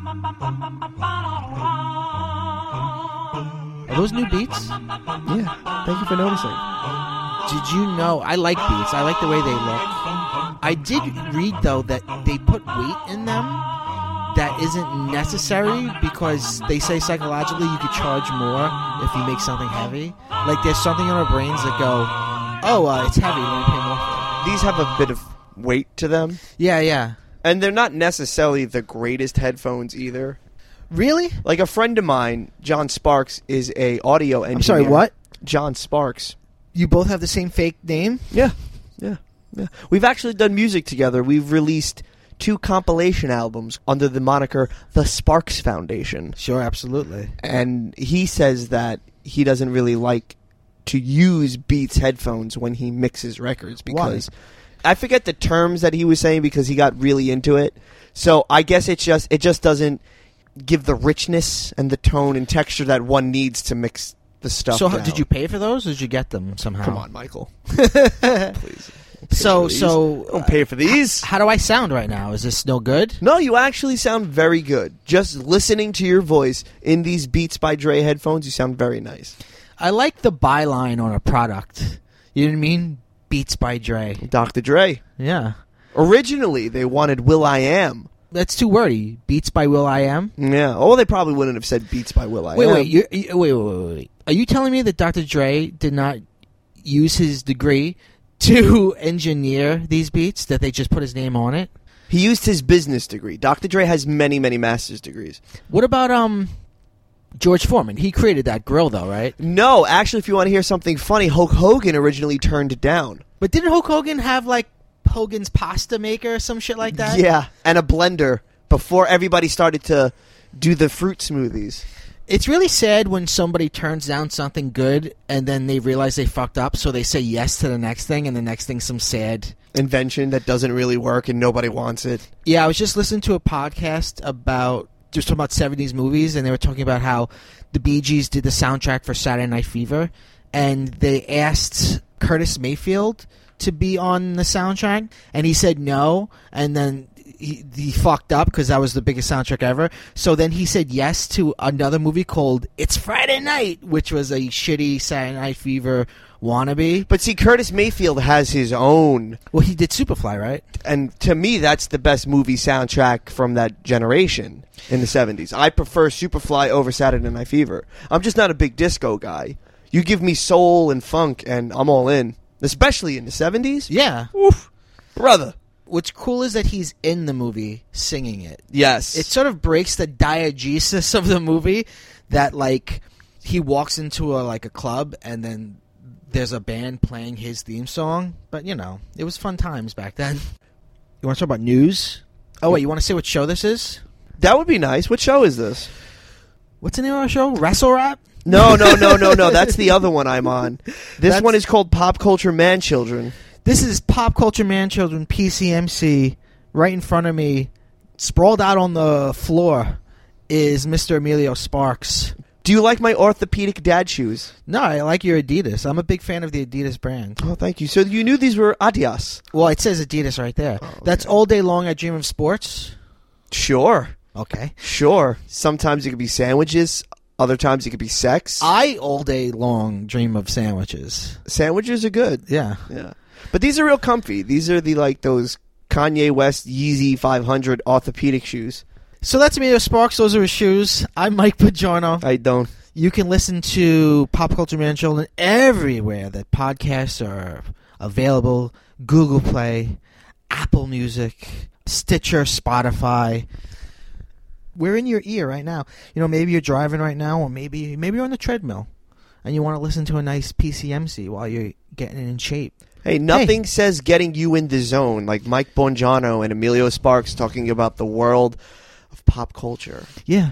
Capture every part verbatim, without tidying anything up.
Are those new Beats? Yeah. Thank you for noticing. Did you know? I like Beats. I like the way they look. I did read, though, that they put weight in them that isn't necessary because they say psychologically you could charge more if you make something heavy. Like, there's something in our brains that go, oh, uh, it's heavy, let me pay more for it. These have a bit of weight to them. Yeah, yeah. And they're not necessarily the greatest headphones either. Really? Like a friend of mine, John Sparks, is a audio engineer. I'm sorry, what? John Sparks. You both have the same fake name? Yeah, yeah, yeah. We've actually done music together. We've released two compilation albums under the moniker The Sparks Foundation. Sure, absolutely. And he says that he doesn't really like to use Beats headphones when he mixes records because... Why? I forget the terms that he was saying because he got really into it. So I guess it's just it just doesn't give the richness and the tone and texture that one needs to mix the stuff. So down. How, did you pay for those or did you get them somehow? Come on, Michael. Please. So, so don't pay for these. How do I sound right now? Is this no good? No, you actually sound very good. Just listening to your voice in these Beats by Dre headphones, you sound very nice. I like the byline on a product. You know what I mean? Beats by Dre. Doctor Dre. Yeah. Originally, they wanted Will.i.am. That's too wordy. Beats by Will.i.am? Yeah. Oh, they probably wouldn't have said Beats by Will.i.am. Wait, wait, you, you, wait, wait, wait, wait. Are you telling me that Doctor Dre did not use his degree to engineer these beats, that they just put his name on it? He used his business degree. Doctor Dre has many, many master's degrees. What about um George Foreman? He created that grill, though, right? No, actually, if you want to hear something funny, Hulk Hogan originally turned it down. But didn't Hulk Hogan have, like, Hogan's pasta maker or some shit like that? Yeah, and a blender before everybody started to do the fruit smoothies. It's really sad when somebody turns down something good and then they realize they fucked up, so they say yes to the next thing, and the next thing's some sad invention that doesn't really work and nobody wants it. Yeah, I was just listening to a podcast about just talking about seventies movies, and they were talking about how the Bee Gees did the soundtrack for Saturday Night Fever, and they asked Curtis Mayfield to be on the soundtrack, and he said no, and then he, he fucked up because that was the biggest soundtrack ever. So then he said yes to another movie called It's Friday Night, which was a shitty Saturday Night Fever wannabe. But see, Curtis Mayfield has his own. Well, he did Superfly, right? And to me, that's the best movie soundtrack from that generation in the seventies. I prefer Superfly over Saturday Night Fever. I'm just not a big disco guy. You give me soul and funk, and I'm all in. Especially in the seventies? Yeah. Oof. Brother. What's cool is that he's in the movie singing it. Yes. It sort of breaks the diegesis of the movie that, like, he walks into a like a club and then there's a band playing his theme song. But, you know, it was fun times back then. You want to talk about news? Oh, wait, you want to say what show this is? That would be nice. What show is this? What's the name of our show? Wrestle Rap? No, no, no, no, no. That's the other one I'm on. This That's... one is called Pop Culture Man Children. This is Pop Culture Man Children, P C M C. Right in front of me, sprawled out on the floor, is Mister Emilio Sparks. Do you like my orthopedic dad shoes? No, I like your Adidas. I'm a big fan of the Adidas brand. Oh, thank you. So you knew these were Adidas? Well, it says Adidas right there. Oh, okay. That's All Day Long I Dream of Sports? Sure. Okay. Sure. Sometimes it could be sandwiches. Other times it could be sex. I all day long dream of sandwiches. Sandwiches are good. Yeah. Yeah. But these are real comfy. These are the like those Kanye West Yeezy five hundred orthopedic shoes. So that's Emilio Sparks. Those are his shoes. I'm Mike Pagano. I don't. You can listen to Pop Culture Man Children everywhere that podcasts are available. Google Play, Apple Music, Stitcher, Spotify. We're in your ear right now. You know, maybe you're driving right now, or maybe maybe you're on the treadmill, and you want to listen to a nice P C M C while you're getting in shape. Hey, nothing hey. says getting you in the zone like Mike Bongiorno and Emilio Sparks talking about the world of pop culture. Yeah.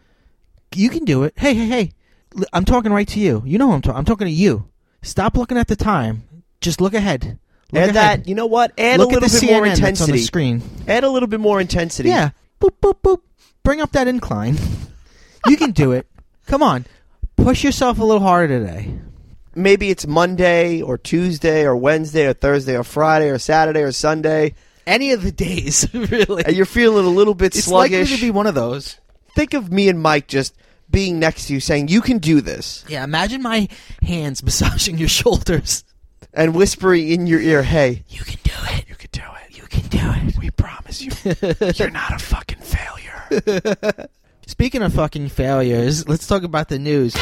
You can do it. Hey, hey, hey. I'm talking right to you. You know who I'm talking I'm talking to you. Stop looking at the time. Just look ahead. Look Add ahead. that, you know what? Add look a little at the bit C N N more intensity. That's on the screen. Add a little bit more intensity. Yeah. Boop, boop, boop. Bring up that incline. You can do it. Come on. Push yourself a little harder today. Maybe it's Monday or Tuesday or Wednesday or Thursday or Friday or Saturday or Sunday. Any of the days, really. And you're feeling a little bit it's sluggish. It's likely to be one of those. think of me and Mike just being next to you saying, you can do this. Yeah, imagine my hands massaging your shoulders. And whispering in your ear, hey. You can do it. You can do it. You can do it. We promise you. You're not a fucking failure. Speaking of fucking failures, let's talk about the news.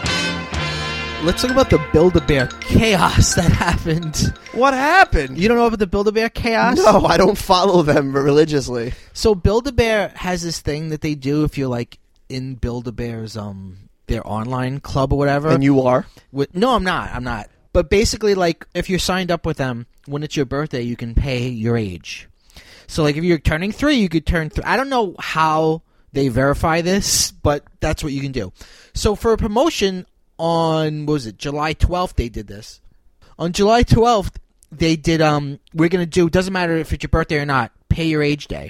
Let's talk about the Build-A-Bear chaos that happened. What happened? You don't know about the Build-A-Bear chaos? No, I don't follow them religiously. So Build-A-Bear has this thing that they do if you're like in Build-A-Bear's um their online club or whatever. And you are? With, no, I'm not. I'm not. But basically, like, if you're signed up with them, when it's your birthday, you can pay your age. So, like, if you're turning three, you could turn three. I don't know how they verify this, but that's what you can do. So, for a promotion on, what was it, July twelfth, they did this. On July twelfth, they did, um, we're going to do, doesn't matter if it's your birthday or not, pay your age day.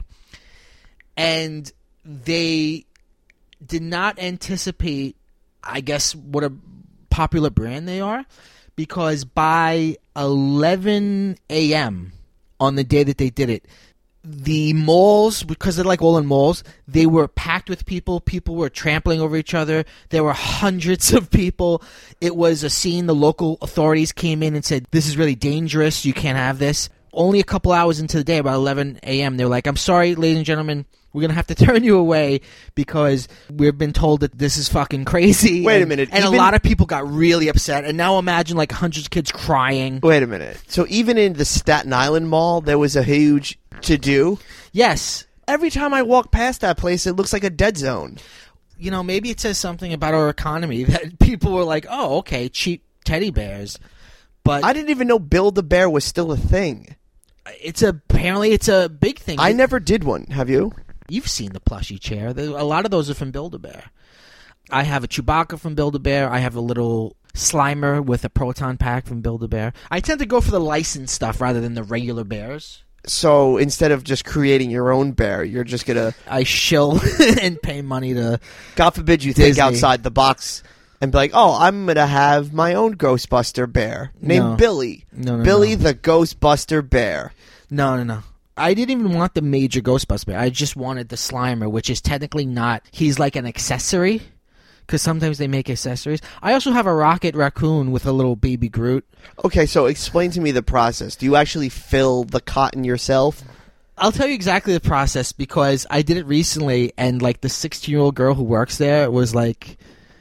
And they did not anticipate, I guess, what a popular brand they are. Because by eleven a.m. on the day that they did it, the malls, because they're like all in malls, they were packed with people. People were trampling over each other. There were hundreds of people. It was a scene. The local authorities came in and said, this is really dangerous. You can't have this. Only a couple hours into the day, about eleven a.m., they were like, I'm sorry, ladies and gentlemen, we're going to have to turn you away because we've been told that this is fucking crazy. Wait and, a minute. And even, a lot of people got really upset. And now imagine like hundreds of kids crying. Wait a minute. So even in the Staten Island Mall, there was a huge to-do? Yes. Every time I walk past that place, it looks like a dead zone. You know, maybe it says something about our economy that people were like, oh, okay, cheap teddy bears. But I didn't even know Build-A-Bear was still a thing. It's a, apparently it's a big thing. I never did one. Have you? You've seen the plushie chair. A lot of those are from Build-A-Bear. I have a Chewbacca from Build-A-Bear. I have a little Slimer with a proton pack from Build-A-Bear. I tend to go for the licensed stuff rather than the regular bears. So instead of just creating your own bear, you're just going to... I shill and pay money to God forbid you Disney. think outside the box and be like, oh, I'm going to have my own Ghostbuster bear named No. Billy. No, no, Billy no. the Ghostbuster Bear. No, no, no. I didn't even want the major Ghostbuster bear. I just wanted the Slimer, which is technically not... He's like an accessory, because sometimes they make accessories. I also have a Rocket Raccoon with a little baby Groot. Okay, so explain to me the process. Do you actually fill the cotton yourself? I'll tell you exactly the process, because I did it recently, and like the sixteen-year-old girl who works there was like,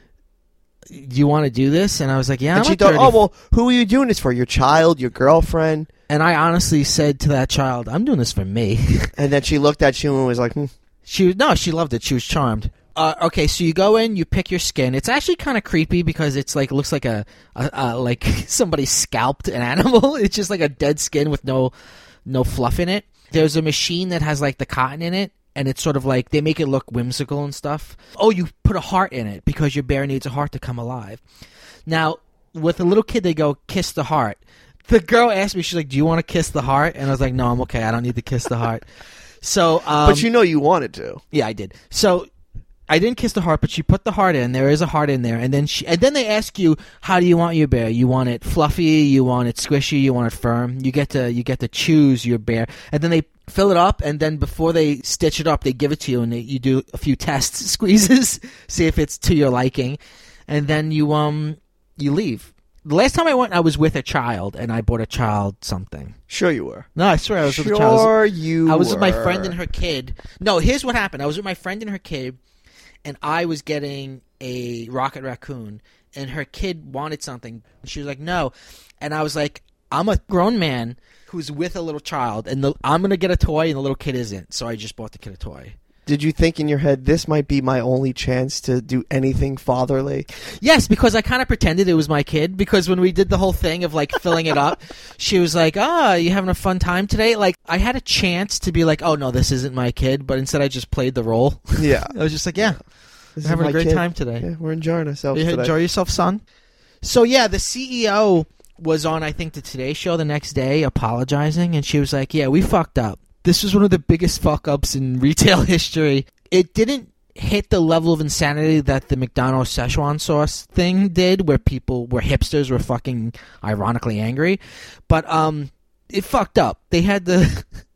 do you want to do this? And I was like, yeah, And I'm she like thought, thirty. oh, well, who are you doing this for? Your child? Your girlfriend? And I honestly said to that child, I'm doing this for me. And then she looked at you and was like, hmm. She was, no, she loved it. She was charmed. Uh, okay, so you go in, you pick your skin. It's actually kind of creepy because it's like looks like a, a, a like somebody scalped an animal. It's just like a dead skin with no no fluff in it. There's a machine that has like the cotton in it, and it's sort of like they make it look whimsical and stuff. Oh, you put a heart in it because your bear needs a heart to come alive. Now, with a little kid, they go kiss the heart. The girl asked me, she's like, do you want to kiss the heart? And I was like, no, I'm okay. I don't need to kiss the heart. So, um, But you know you wanted to. Yeah, I did. So I didn't kiss the heart, but she put the heart in. There is a heart in there. And then she, and then they ask you, how do you want your bear? You want it fluffy? You want it squishy? You want it firm? You get to you get to choose your bear. And then they fill it up, and then before they stitch it up, they give it to you, and they, you do a few test squeezes, see if it's to your liking, and then you um you leave. The last time I went, I was with a child, and I bought a child something. Sure you were. No, I swear I was sure with a child. Sure you I was were. with my friend and her kid. No, here's what happened. I was with my friend and her kid, and I was getting a Rocket Raccoon, and her kid wanted something. And she was like, no. And I was like, I'm a grown man who's with a little child, and the, I'm going to get a toy, and the little kid isn't. So I just bought the kid a toy. Did you think in your head, this might be my only chance to do anything fatherly? Yes, because I kind of pretended it was my kid, because when we did the whole thing of, like, filling it up, she was like, ah, oh, you having a fun time today? Like, I had a chance to be like, oh, no, this isn't my kid, but instead I just played the role. Yeah. I was just like, yeah, This we're having a great kid. time today. Yeah, we're enjoying ourselves You today. enjoy yourself, son? So, yeah, the C E O was on, I think, the Today Show the next day apologizing, and she was like, yeah, we fucked up. This was one of the biggest fuck-ups in retail history. It didn't hit the level of insanity that the McDonald's Szechuan sauce thing did, where people, where hipsters were fucking ironically angry. But um, it fucked up. They had the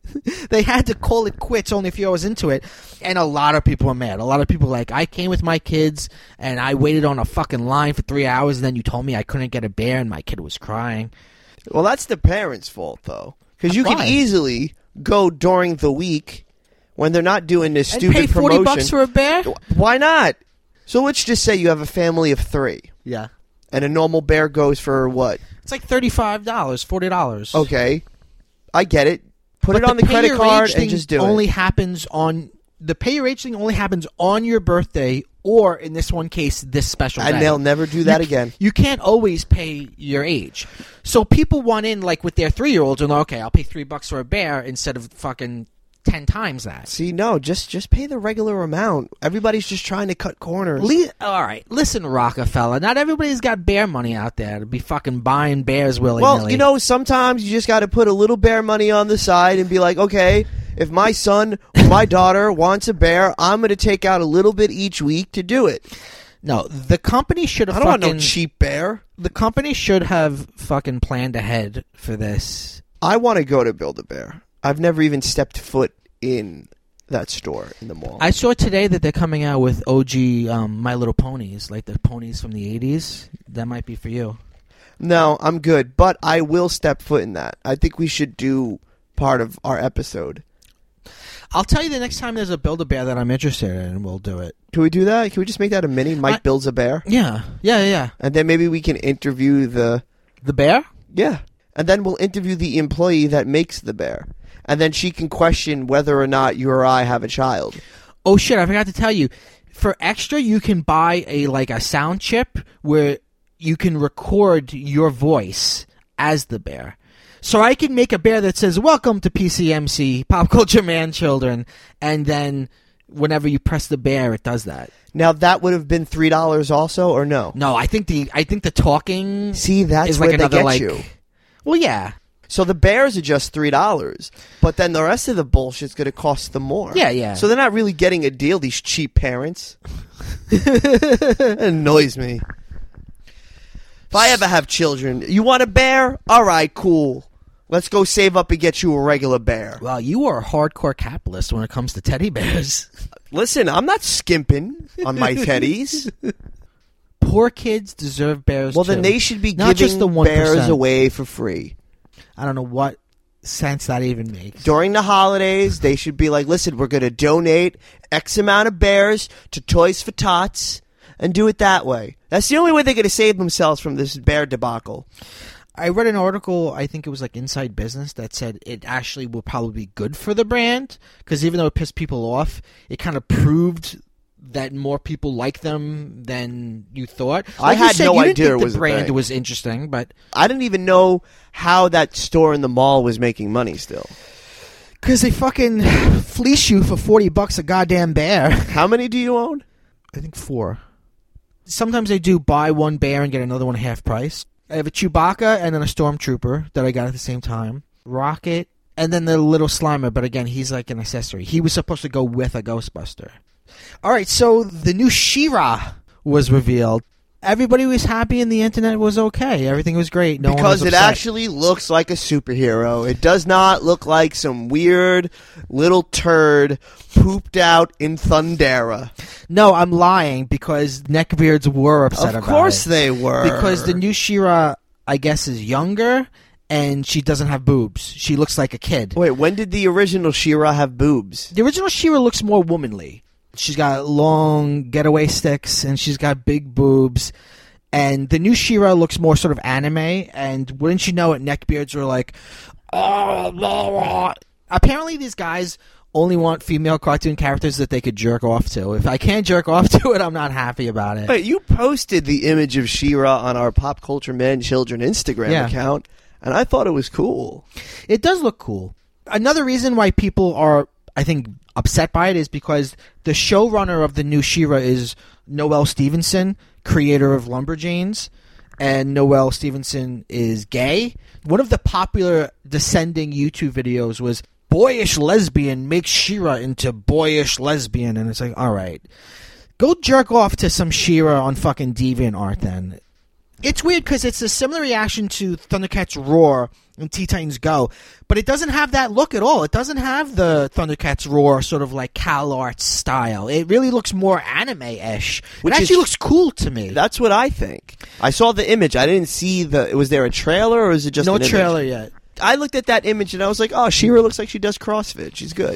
they had to call it quits only a few hours into it, and a lot of people were mad. A lot of people were like, I came with my kids, and I waited on a fucking line for three hours, and then you told me I couldn't get a bear, and my kid was crying. Well, that's the parents' fault, though. Because you Why? can easily go during the week when they're not doing this And stupid pay forty promotion. bucks for a bear? Why not? So let's just say you have a family of three, Yeah. and a normal bear goes for what? It's like thirty-five dollars, forty dollars. Okay, I get it. Put But it on the, the pay credit your card age and thing just do only it. happens on the pay your age thing only happens on your birthday, or in this one case, this special And day. they'll never do that you, again. You can't always pay your age. So people want in like with their three year olds and like, okay, I'll pay three bucks for a bear instead of fucking ten times that. See, no, just just pay the regular amount. Everybody's just trying to cut corners. Le- all right, listen, Rockefeller. Not everybody's got bear money out there to be fucking buying bears willy nilly. Well, you know, sometimes you just got to put a little bear money on the side and be like, okay, if my son or my daughter wants a bear, I'm going to take out a little bit each week to do it. No, the company should have I don't fucking... want no cheap bear. The company should have fucking planned ahead for this. I want to go to Build-A-Bear. I've never even stepped foot in that store in the mall. I saw today that they're coming out with O G um, My Little Ponies, like the ponies from the eighties. That might be for you. No, I'm good, but I will step foot in that. I think we should do part of our episode. I'll tell you the next time there's a Build-A-Bear that I'm interested in, and we'll do it. Can we do that? Can we just make that a mini? Mike I- builds a bear? Yeah, yeah, yeah. And then maybe we can interview the... The bear? Yeah. And then we'll interview the employee that makes the bear. And then she can question whether or not you or I have a child. Oh shit! I forgot to tell you. For extra, you can buy a like a sound chip where you can record your voice as the bear. So I can make a bear that says "Welcome to P C M C, Pop Culture Man Children," and then whenever you press the bear, it does that. Now, that would have been three dollars also, or no? No, I think the I think the talking See, that's is where like they another get like. you. Well, yeah, So the bears are just three dollars. But then the rest of the bullshit's going to cost them more. yeah, yeah. So they're not really getting a deal, these cheap parents. It annoys me. If I ever have children, you want a bear? All right, cool. Let's go save up and get you a regular bear. Well, you are a hardcore capitalist when it comes to teddy bears. Listen, I'm not skimping on my teddies. Poor kids deserve bears. Well, too. then they should be Not giving just the one bears percent. away for free. I don't know what sense that even makes. During the holidays, they should be like, listen, we're going to donate X amount of bears to Toys for Tots and do it that way. That's the only way they're going to save themselves from this bear debacle. I read an article, I think it was like Inside Business, that said it actually will probably be good for the brand because even though it pissed people off, it kind of proved that more people like them than you thought. I Like you had said, no you didn't idea think it was a the brand thing. was interesting, but I didn't even know how that store in the mall was making money still. because they fucking fleece you for forty bucks a goddamn bear. How many do you own? I think four. Sometimes they do buy one bear and get another one half price. I have a Chewbacca and then a Stormtrooper that I got at the same time. Rocket, and then the little Slimer, but again, he's like an accessory. He was supposed to go with a Ghostbuster. All right, so the new She-Ra was revealed. Everybody was happy and the internet was okay. Everything was great. No one Because was it upset. actually looks like a superhero. It does not look like some weird little turd pooped out in Thundera. No, I'm lying because neckbeards were upset Of about course it. they were. Because the new She-Ra, I guess, is younger and she doesn't have boobs. She looks like a kid. Wait, when did the original She-Ra have boobs? The original She-Ra looks more womanly. She's got long getaway sticks, and she's got big boobs. And the new She-Ra looks more sort of anime, and wouldn't you know it, neckbeards were like, oh, blah, blah. Apparently these guys only want female cartoon characters that they could jerk off to. If I can't jerk off to it, I'm not happy about it. Wait, you posted the image of She-Ra on our Pop Culture Men Children Instagram Yeah. account, and I thought it was cool. It does look cool. Another reason why people are, I think, upset by it is because the showrunner of the new She-Ra is Noelle Stevenson, creator of Lumberjanes, and Noelle Stevenson is gay. One of the popular descending YouTube videos was boyish lesbian makes She-Ra into boyish lesbian, and it's like, all right, go jerk off to some She-Ra on fucking DeviantArt then. It's weird because it's a similar reaction to Thundercats Roar and Teen Titans Go, but it doesn't have that look at all. It doesn't have the Thundercats Roar sort of like Cal Arts style. It really looks more anime-ish. It actually is, looks cool to me. That's what I think. I saw the image. I didn't see the... Was there a trailer or is it just no an trailer image? yet? I looked at that image and I was like, oh, She-Ra looks like she does CrossFit. She's good.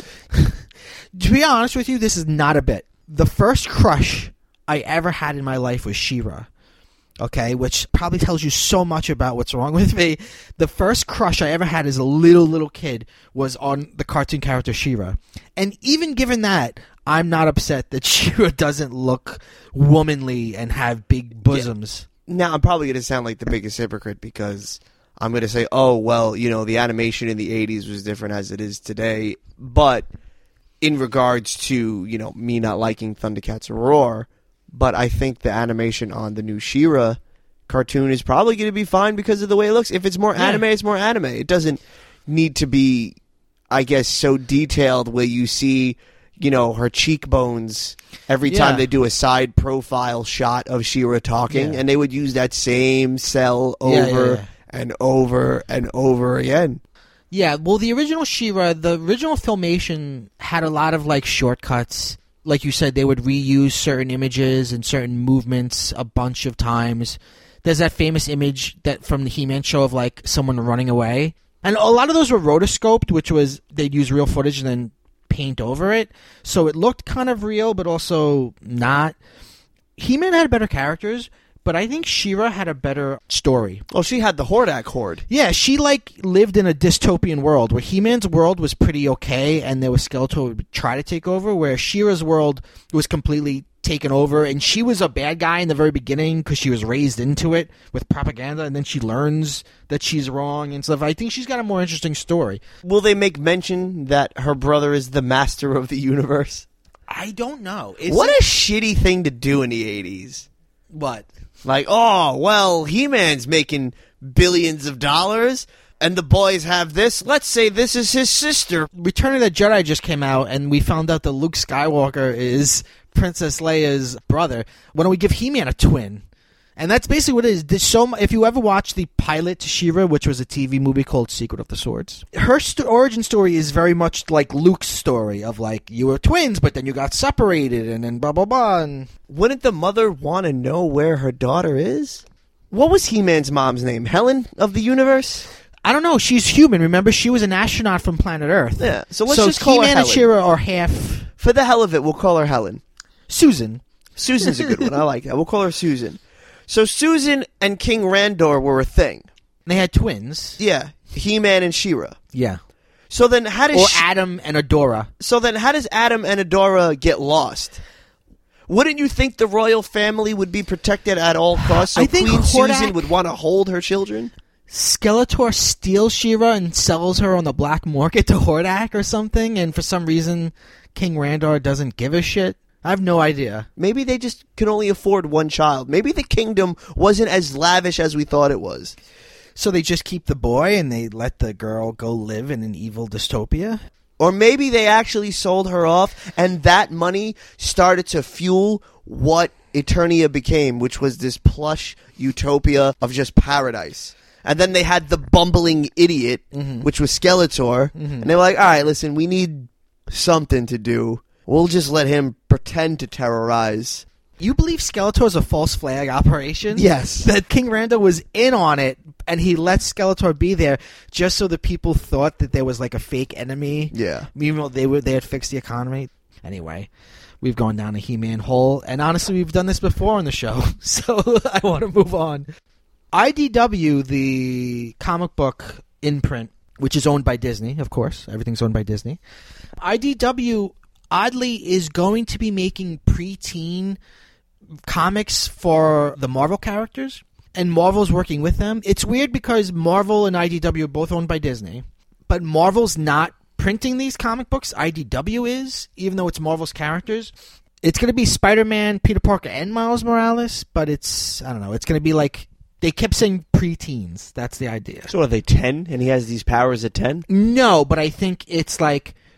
To be honest with you, this is not a bit. The first crush I ever had in my life was She-Ra. Okay, which probably tells you so much about what's wrong with me. The first crush I ever had as a little, little kid was on the cartoon character She-Ra. And even given that, I'm not upset that She-Ra doesn't look womanly and have big bosoms. Yeah. Now, I'm probably going to sound like the biggest hypocrite because I'm going to say, oh, well, you know, the animation in the eighties was different as it is today. But in regards to, you know, me not liking Thundercats Roar... But I think the animation on the new She-Ra cartoon is probably going to be fine because of the way it looks. If it's more yeah. anime, it's more anime. It doesn't need to be, I guess, so detailed where you see, you know, her cheekbones every yeah. time they do a side profile shot of She-Ra talking. Yeah. And they would use that same cell over yeah, yeah, yeah. and over and over again. Yeah, well, the original She-Ra, the original Filmation had a lot of, like, shortcuts. Like you said, they would reuse certain images and certain movements a bunch of times. There's that famous image that from the He-Man show of like someone running away. And a lot of those were rotoscoped, which was they'd use real footage and then paint over it. So it looked kind of real, but also not. He-Man had better characters, but I think She-Ra had a better story. Well, she had the Hordak Horde. Yeah, she like lived in a dystopian world where He-Man's world was pretty okay, and there was Skeletor who would try to take over, where She-Ra's world was completely taken over, and she was a bad guy in the very beginning because she was raised into it with propaganda, and then she learns that she's wrong and stuff. I think she's got a more interesting story. Will they make mention that her brother is the master of the universe? I don't know. Is what it... a shitty thing to do in the eighties. What? Like, oh, well, He-Man's making billions of dollars, and the boys have this. Let's say this is his sister. Return of the Jedi just came out, and we found out that Luke Skywalker is Princess Leia's brother. Why don't we give He-Man a twin? And that's basically what it is. There's so much, if you ever watched the pilot to She-Ra, which was a T V movie called Secret of the Swords, her st- origin story is very much like Luke's story of like, you were twins, but then you got separated, and then blah, blah, blah. And wouldn't the mother want to know where her daughter is? What was He-Man's mom's name? Helen of the Universe? I don't know. She's human. Remember, she was an astronaut from planet Earth. Yeah, so let's so just call He-Man her Helen. and She-Ra are half... For the hell of it, we'll call her Helen. Susan. Susan's a good one. I like that. We'll call her Susan. So Susan and King Randor were a thing. They had twins. Yeah, He-Man and She-Ra. Yeah. So then how does... Or she- Adam and Adora. So then how does Adam and Adora get lost? Wouldn't you think the royal family would be protected at all costs? So I think Queen Hordak- Susan would want to hold her children? Skeletor steals She-Ra and sells her on the black market to Hordak or something, and for some reason King Randor doesn't give a shit. I have no idea. Maybe they just can only afford one child. Maybe the kingdom wasn't as lavish as we thought it was. So they just keep the boy and they let the girl go live in an evil dystopia? Or maybe they actually sold her off and that money started to fuel what Eternia became, which was this plush utopia of just paradise. And then they had the bumbling idiot, mm-hmm. which was Skeletor. Mm-hmm. And they were like, all right, listen, we need something to do. We'll just let him pretend to terrorize. You believe Skeletor's a false flag operation? Yes. That King Randor was in on it, and he let Skeletor be there just so the people thought that there was like a fake enemy. Yeah. Even though they, were, they had fixed the economy. Anyway, we've gone down a He-Man hole, and honestly, we've done this before on the show, so I want to move on. I D W, the comic book imprint, which is owned by Disney, of course. Everything's owned by Disney. I D W... oddly, is going to be making preteen comics for the Marvel characters, and Marvel's working with them. It's weird because Marvel and I D W are both owned by Disney, but Marvel's not printing these comic books. I D W is, even though it's Marvel's characters. It's going to be Spider-Man, Peter Parker, and Miles Morales, but it's, I don't know, it's going to be like, they kept saying preteens. That's the idea. So are they ten, and he has these powers at ten? No, but I think it's like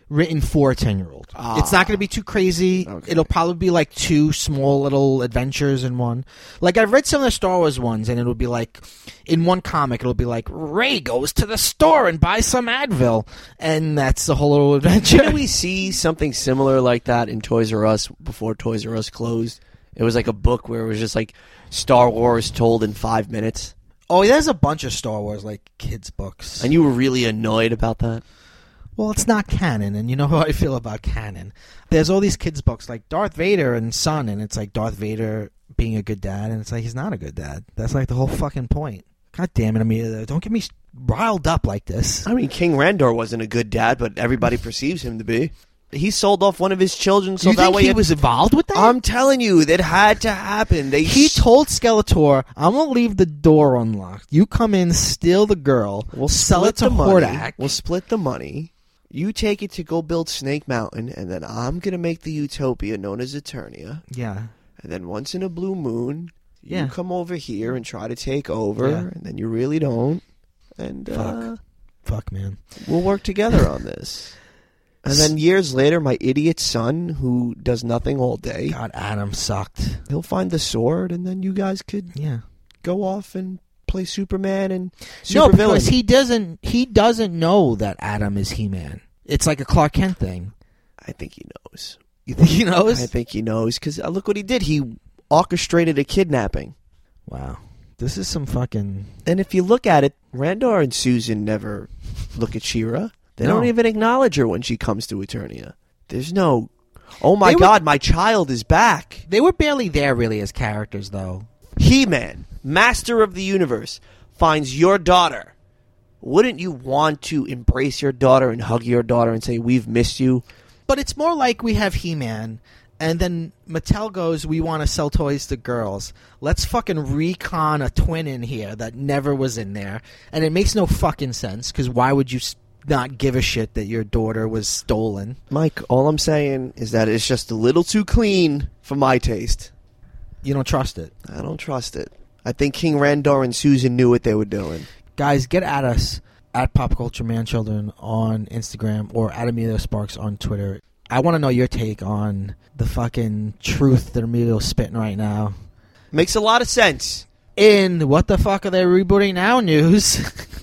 written for a ten-year-old. Ah. It's not going to be too crazy. Okay. It'll probably be like two small little adventures in one. Like, I've read some of the Star Wars ones, and it'll be like, in one comic, it'll be like, Rey goes to the store and buys some Advil. And that's the whole little adventure. Didn't we see something similar like that in Toys R Us before Toys R Us closed? It was like a book where it was just like Star Wars told in five minutes. Oh, there's a bunch of Star Wars, like, kids' books. And you were really annoyed about that? Well, it's not canon, and you know how I feel about canon. There's all these kids' books, like Darth Vader and Son, and it's like Darth Vader being a good dad, and it's like he's not a good dad. That's like the whole fucking point. God damn it, Amelia, don't get me riled up like this. I mean, King Randor wasn't a good dad, but everybody perceives him to be. He sold off one of his children, so you that think way he it, was involved with that? I'm telling you, that had to happen. They He s- told Skeletor, "I'm gonna leave the door unlocked. You come in, steal the girl, we'll sell split it to the money. Hordak. We'll split the money. You take it to go build Snake Mountain, and then I'm gonna make the utopia known as Eternia. Yeah, And then once in a blue moon, you Yeah. come over here and try to take over, Yeah. and then you really don't. And Fuck. uh, fuck, man. we'll work together on this." And then years later, my idiot son, who does nothing all day, God, Adam sucked. he'll find the sword, and then you guys could Yeah. go off and play Superman and No, Supervillain. because he doesn't. He doesn't know that Adam is He-Man. It's like a Clark Kent thing. I think he knows. You think he knows? I think he knows, because uh, look what he did. He orchestrated a kidnapping. Wow, this is some fucking. And if you look at it, Randor and Susan never look at She-Ra. They No. don't even acknowledge her when she comes to Eternia. There's no, oh my They were- God, my child is back. They were barely there, really, as characters, though. He-Man, master of the universe, finds your daughter. Wouldn't you want to embrace your daughter and hug your daughter and say, "We've missed you"? But it's more like we have He-Man, and then Mattel goes, "We want to sell toys to girls. Let's fucking recon a twin in here that never was in there." And it makes no fucking sense, because why would you s- not give a shit that your daughter was stolen? Mike, all I'm saying is that it's just a little too clean for my taste. You don't trust it. I don't trust it. I think King Randor and Susan knew what they were doing. Guys, get at us at Pop Culture Manchildren on Instagram or at Emilio Sparks on Twitter. I want to know your take on the fucking truth that Emilio's spitting right now. Makes a lot of sense. In What the Fuck Are They Rebooting Now news,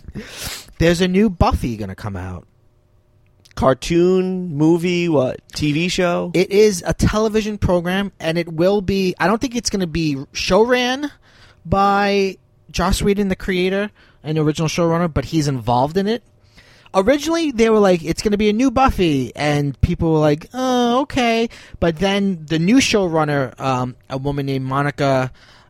there's a new Buffy going to come out. Cartoon, movie, what? T V show? It is a television program, and it will be, I don't think it's going to be show ran by Joss Whedon, the creator and original showrunner, but he's involved in it. Originally, they were like, it's going to be a new Buffy, and people were like, oh, okay. But then the new showrunner, um, a woman named Monica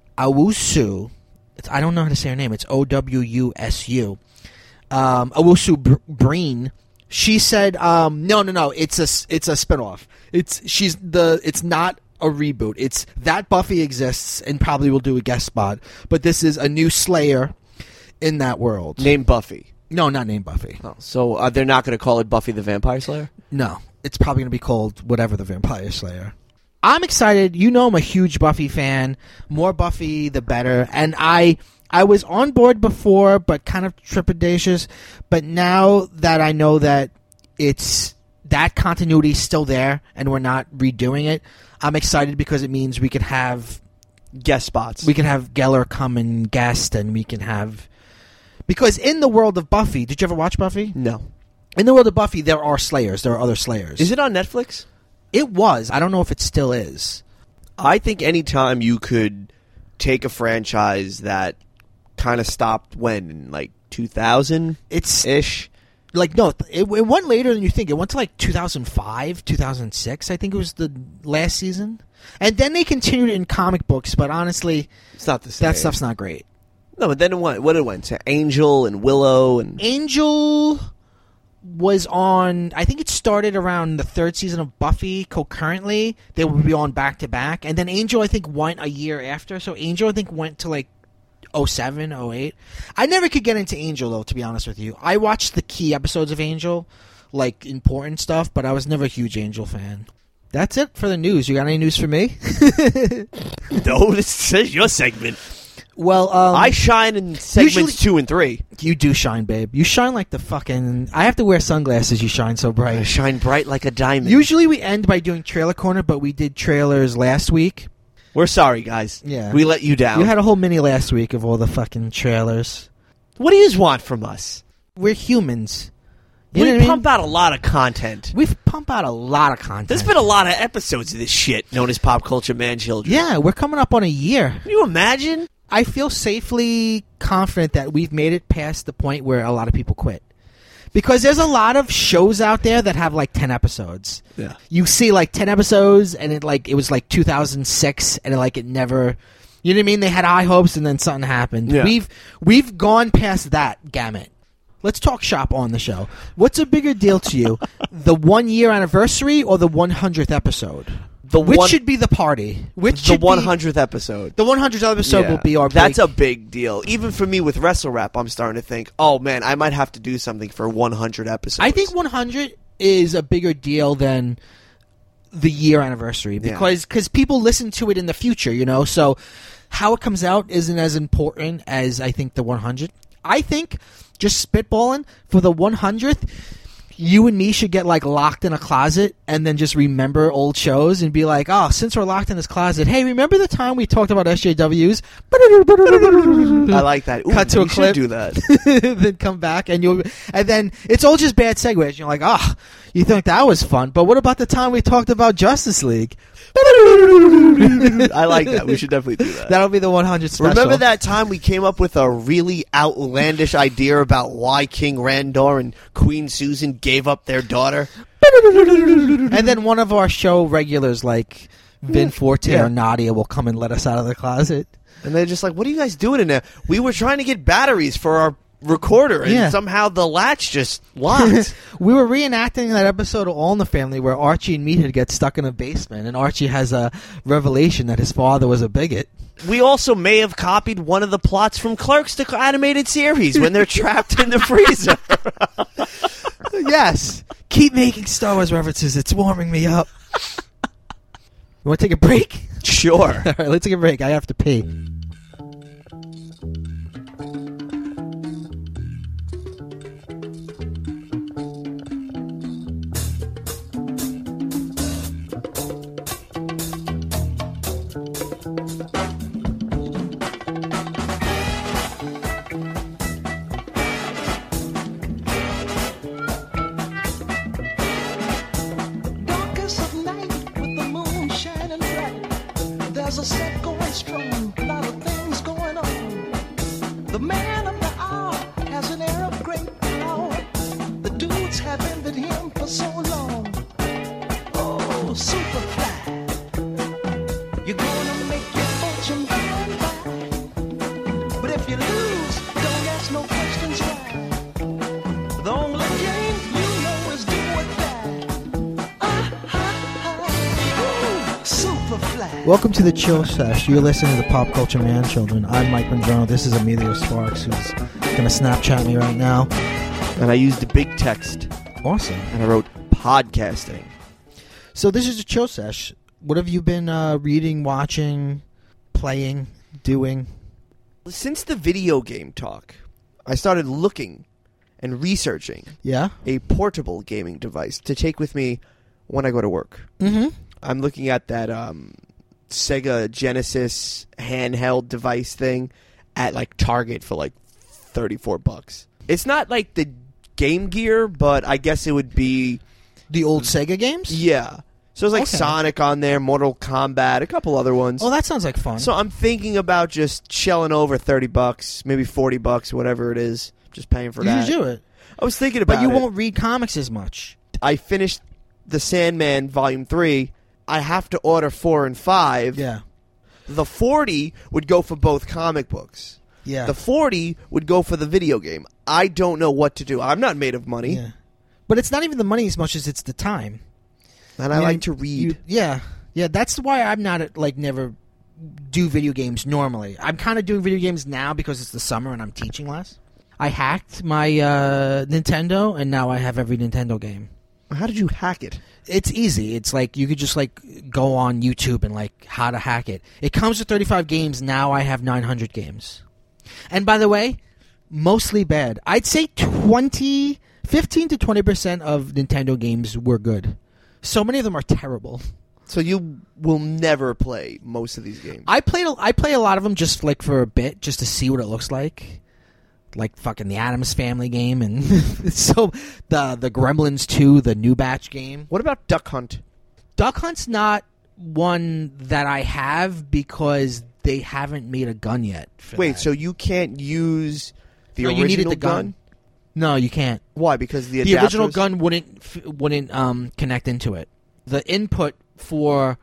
Owusu, it's, I don't know how to say her name, it's O W U S U, um, Owusu Br- Breen, she said, um, no, no, no, it's a, it's a spinoff. It's, she's the, it's not a reboot. It's that Buffy exists and probably will do a guest spot, but this is a new Slayer in that world. Named Buffy. No, not named Buffy. Oh, so uh, they're not going to call it Buffy the Vampire Slayer? No, it's probably going to be called whatever the Vampire Slayer. I'm excited. You know I'm a huge Buffy fan. More Buffy, the better. And I I was on board before, but kind of trepidatious. But now that I know that it's that continuity is still there and we're not redoing it, I'm excited because it means we can have Guest spots. we can have Geller come and guest, and we can have, because in the world of Buffy, did you ever watch Buffy? No. In the world of Buffy, there are Slayers. There are other Slayers. Is it on Netflix? It was. I don't know if it still is. I think anytime you could take a franchise that kind of stopped when, in like two thousand It's ish. like, no, it, it went later than you think. It went to like two thousand five, two thousand six. I think it was the last season. And then they continued in comic books, but honestly, It's not the same. that stuff's not great. No, but then it went, what it went to Angel and Willow and Angel was on, I think it started around the third season of Buffy concurrently. They would be on back to back. And then Angel, I think, went a year after. So Angel, I think, went to like oh seven, oh eight. I never could get into Angel, though, to be honest with you. I watched the key episodes of Angel, like important stuff, but I was never a huge Angel fan. That's it for the news. You got any news for me? no, this is your segment. Well, um, I shine in segments usually- two and three. you do shine, babe. You shine like the fucking... I have to wear sunglasses. You shine so I bright. shine bright like a diamond. Usually we end by doing Trailer Corner, but we did trailers last week. We're sorry, guys. Yeah. We let you down. You had a whole mini last week of all the fucking trailers. What do you want from us? We're humans. You We know what I mean? pump out a lot of content. We've pumped out a lot of content. There's been a lot of episodes of this shit known as Pop Culture Man Children. Yeah, we're coming up on a year. Can you imagine? I feel safely confident that we've made it past the point where a lot of people quit. Because there's a lot of shows out there that have like ten episodes. Yeah. You see like ten episodes and it like it was like two thousand six and it, like it never, you know what I mean? They had high hopes and then something happened. Yeah. We've we've gone past that gamut. Let's talk shop on the show. What's a bigger deal to you? The one year anniversary or the one hundredth episode? The Which one, should be the party? Which the should be- one hundredth episode. The one hundredth episode Yeah. will be our That's big... a big deal. Even for me with Wrestle Rap, I'm starting to think, oh man, I might have to do something for one hundred episodes. I think one hundred is a bigger deal than the year anniversary because cause people listen to it in the future, you know? So how it comes out isn't as important as I think the one hundred. I think, just spitballing, for the one hundredth, you and me should get like locked in a closet and then just remember old shows and be like, oh, since we're locked in this closet, hey, remember the time we talked about S J Ws? I like that. Ooh, Cut to we a should clip. do that. Then come back and you'll and then it's all just bad segues. You're like, oh, you think that was fun, but what about the time we talked about Justice League? I like that. We should definitely do that. That'll be the one hundred special. Remember that time we came up with a really outlandish idea about why King Randor and Queen Susan gave up their daughter? And then one of our show regulars like Vin Forte Yeah. or Nadia will come and let us out of the closet. And they're just like, what are you guys doing in there? We were trying to get batteries for our recorder, and Yeah. somehow the latch just locked. We were reenacting that episode of All in the Family where Archie and Meathead get stuck in a basement and Archie has a revelation that his father was a bigot. We also may have copied one of the plots from Clerks, the animated series, when they're trapped in the freezer. Yes. Keep making Star Wars references. It's warming me up. You want to take a break? Sure. All right, let's take a break. I have to pee. Darkest of night with the moon shining bright. There's a set going strong, a lot of things going on. The man of the hour has an air of great power. The dudes have envied him for so long. Oh, Superfly, you're gonna make your fortune by and by. But if you lose, don't ask no questions why. The only game you know is do or die. Superfly. Welcome to the Chill Sesh. You're listening to the Pop Culture Man Children. I'm Mike Mondrano. This is Emilio Sparks, who's going to Snapchat me right now. And I used the big text, Awesome. and I wrote podcasting. So this is a Chill Sesh. What have you been uh, reading, watching, playing, doing? Since the video game talk, I started looking and researching Yeah? a portable gaming device to take with me when I go to work. Mm-hmm. I'm looking at that um, Sega Genesis handheld device thing at like Target for like thirty-four bucks. It's not like the Game Gear, but I guess it would be, The old Sega games? yeah. So it's like Okay. Sonic on there, Mortal Kombat, a couple other ones. Oh, that sounds like fun. So I'm thinking about just shelling over thirty bucks, maybe forty bucks, whatever it is, just paying for you that. should do it. I was thinking about But you it. won't read comics as much. I finished the Sandman Volume three. I have to order four and five. Yeah. The forty would go for both comic books. Yeah. The forty would go for the video game. I don't know what to do. I'm not made of money, yeah. But it's not even the money as much as it's the time. and I You know, like to read. you- yeah. Yeah, that's why I'm not, like, never do video games normally. I'm kind of doing video games now because it's the summer and I'm teaching less. I hacked my uh, Nintendo, and now I have every Nintendo game. How did you hack it? It's easy. It's like you could just like go on YouTube and like how to hack it. It comes with thirty-five games. Now I have nine hundred games. And by the way, mostly bad. I'd say twenty, fifteen to twenty percent of Nintendo games were good. So many of them are terrible. So you will never play most of these games. I played. I play a lot of them just like for a bit, just to see what it looks like, like fucking the Addams Family game, and so the the Gremlins two, the New Batch game. What about Duck Hunt? Duck Hunt's not one that I have because they haven't made a gun yet. For Wait, that. so you can't use the No, original you needed the gun. gun? No, you can't. Why? Because the The original adapters- gun wouldn't f- wouldn't um, connect into it. The input for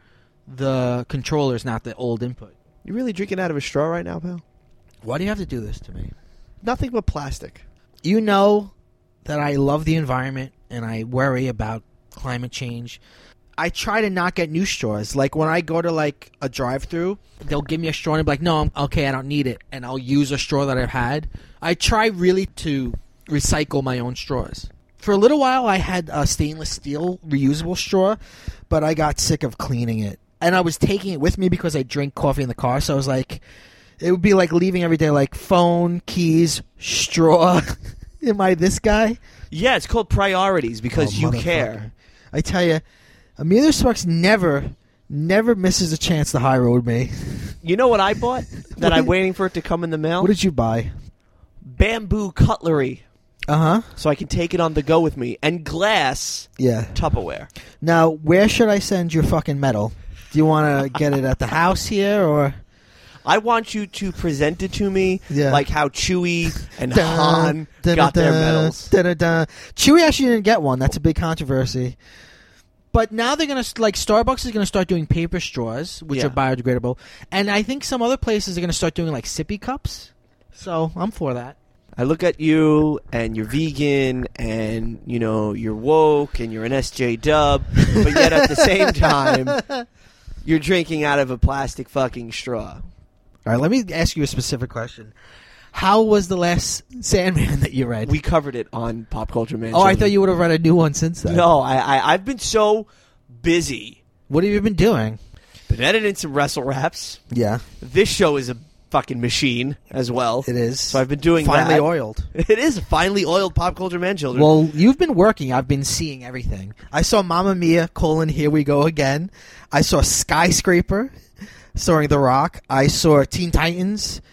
the controller is not the old input. You really drinking out of a straw right now, pal? Why do you have to do this to me? Nothing but plastic. You know that I love the environment and I worry about climate change. I try to not get new straws. Like when I go to like a drive-through, they'll give me a straw and be like, "No, I'm okay. I don't need it," and I'll use a straw that I've had. I try really to recycle my own straws. For a little while, I had a stainless steel reusable straw, but I got sick of cleaning it. And I was taking it with me because I drink coffee in the car, so I was like, it would be like leaving every day, like phone, keys, straw. Am I this guy? Yeah, it's called priorities because Oh, you motherfucker. care. I tell you, Emilio Sparks never, never misses a chance to high road me. You know what I bought that What I'm did- waiting for it to come in the mail? What did you buy? Bamboo cutlery, Uh-huh. so I can take it on the go with me, and glass Yeah. Tupperware. Now, where should I send your fucking medal? Do you want to get it at the house here, or... I want you to present it to me Yeah. like how Chewie and Dun, Han dun, got dun, their dun, medals. dun, dun, dun. Chewie actually didn't get one. That's a big controversy. But now they're gonna like Starbucks is gonna start doing paper straws, which Yeah. are biodegradable, and I think some other places are gonna start doing like sippy cups. So I'm for that. I look at you, and you're vegan, and, you know, you're woke, and you're an S J dub, but yet at the same time, you're drinking out of a plastic fucking straw. All right, let me ask you a specific question. How was the last Sandman that you read? We covered it on Pop Culture Man. oh, I thought you would have read a new one since then. No, I, I, I've been so busy. What have you been doing? Been editing some Wrestle Raps. Yeah, This show is a fucking machine as well. it is. So I've been doing finally that. oiled. It is a finely oiled Pop Culture Man, children. Well, you've been working. I've been seeing everything. I saw Mamma Mia, colon, Here We Go Again. I saw Skyscraper, starring The Rock. I saw Teen Titans.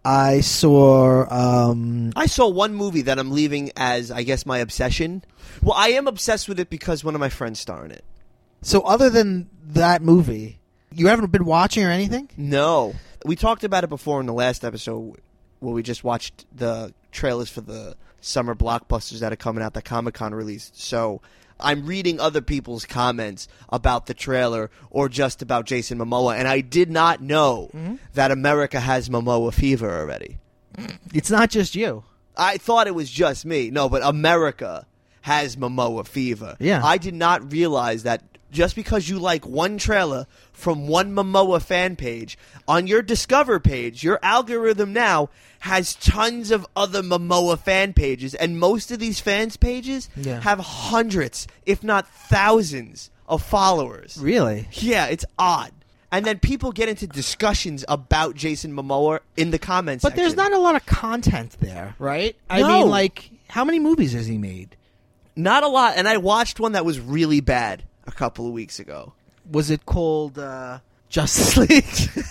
I saw... Um, I saw one movie that I'm leaving as, I guess, my obsession. Well, I am obsessed with it because one of my friends star in it. so other than that movie, you haven't been watching or anything? No. We talked about it before in the last episode where we just watched the trailers for the summer blockbusters that are coming out that Comic-Con released. So I'm reading other people's comments about the trailer or just about Jason Momoa, and I did not know Mm-hmm. that America has Momoa fever already. It's not just you. I thought it was just me. No, but America has Momoa fever. Yeah. I did not realize that just because you like one trailer from one Momoa fan page, on your Discover page, your algorithm now has tons of other Momoa fan pages, and most of these fans pages Yeah. have hundreds, if not thousands, of followers. Really? Yeah, it's odd. And then people get into discussions about Jason Momoa in the comments But there's section. not a lot of content there, right? I No. mean, like, how many movies has he made? Not a lot, and I watched one that was really bad a couple of weeks ago. Was it called uh, Justice League?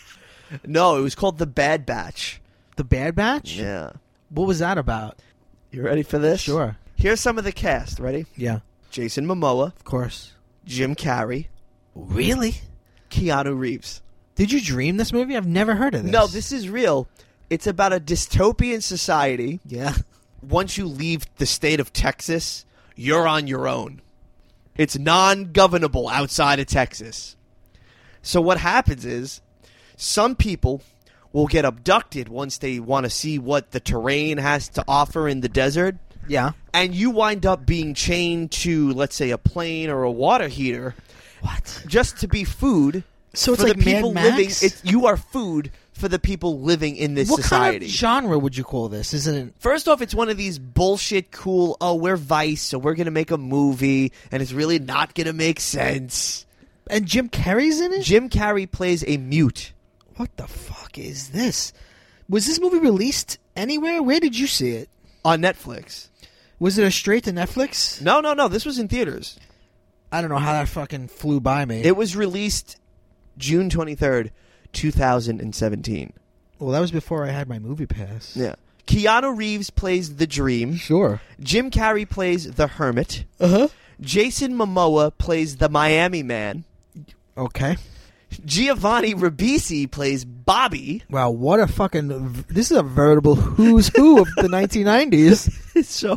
No, it was called The Bad Batch. The Bad Batch? Yeah. What was that about? You ready for this? Sure. Here's some of the cast. Ready? Yeah, Jason Momoa, of course. Jim Carrey, Really? Keanu Reeves. Did you dream this movie? I've never heard of this. No, this is real. It's about a dystopian society. Yeah. Once you leave the state of Texas, you're on your own. It's non-governable outside of Texas. So what happens is some people will get abducted once they want to see what the terrain has to offer in the desert, Yeah. and you wind up being chained to, let's say, a plane or a water heater What? just to be food So it's for like the people Mad living. Max? It's, you are food for the people living in this What society. kind of genre would you call this? Isn't it? First off, it's one of these bullshit cool, oh, we're Vice, so we're going to make a movie, and it's really not going to make sense. And Jim Carrey's in it? Jim Carrey plays a mute. What the fuck is this? Was this movie released anywhere? Where did you see it? On Netflix. Was it a straight to Netflix? No, no, no, this was in theaters. I don't know how that fucking flew by me. It was released June twenty-third, two thousand seventeen. Well, that was before I had my movie pass. Yeah. Keanu Reeves plays the Dream. Sure. Jim Carrey plays the Hermit. Uh-huh. Jason Momoa plays the Miami Man. Okay. Giovanni Ribisi plays Bobby. Wow, what a fucking... This is a veritable who's who of the nineteen nineties. It's so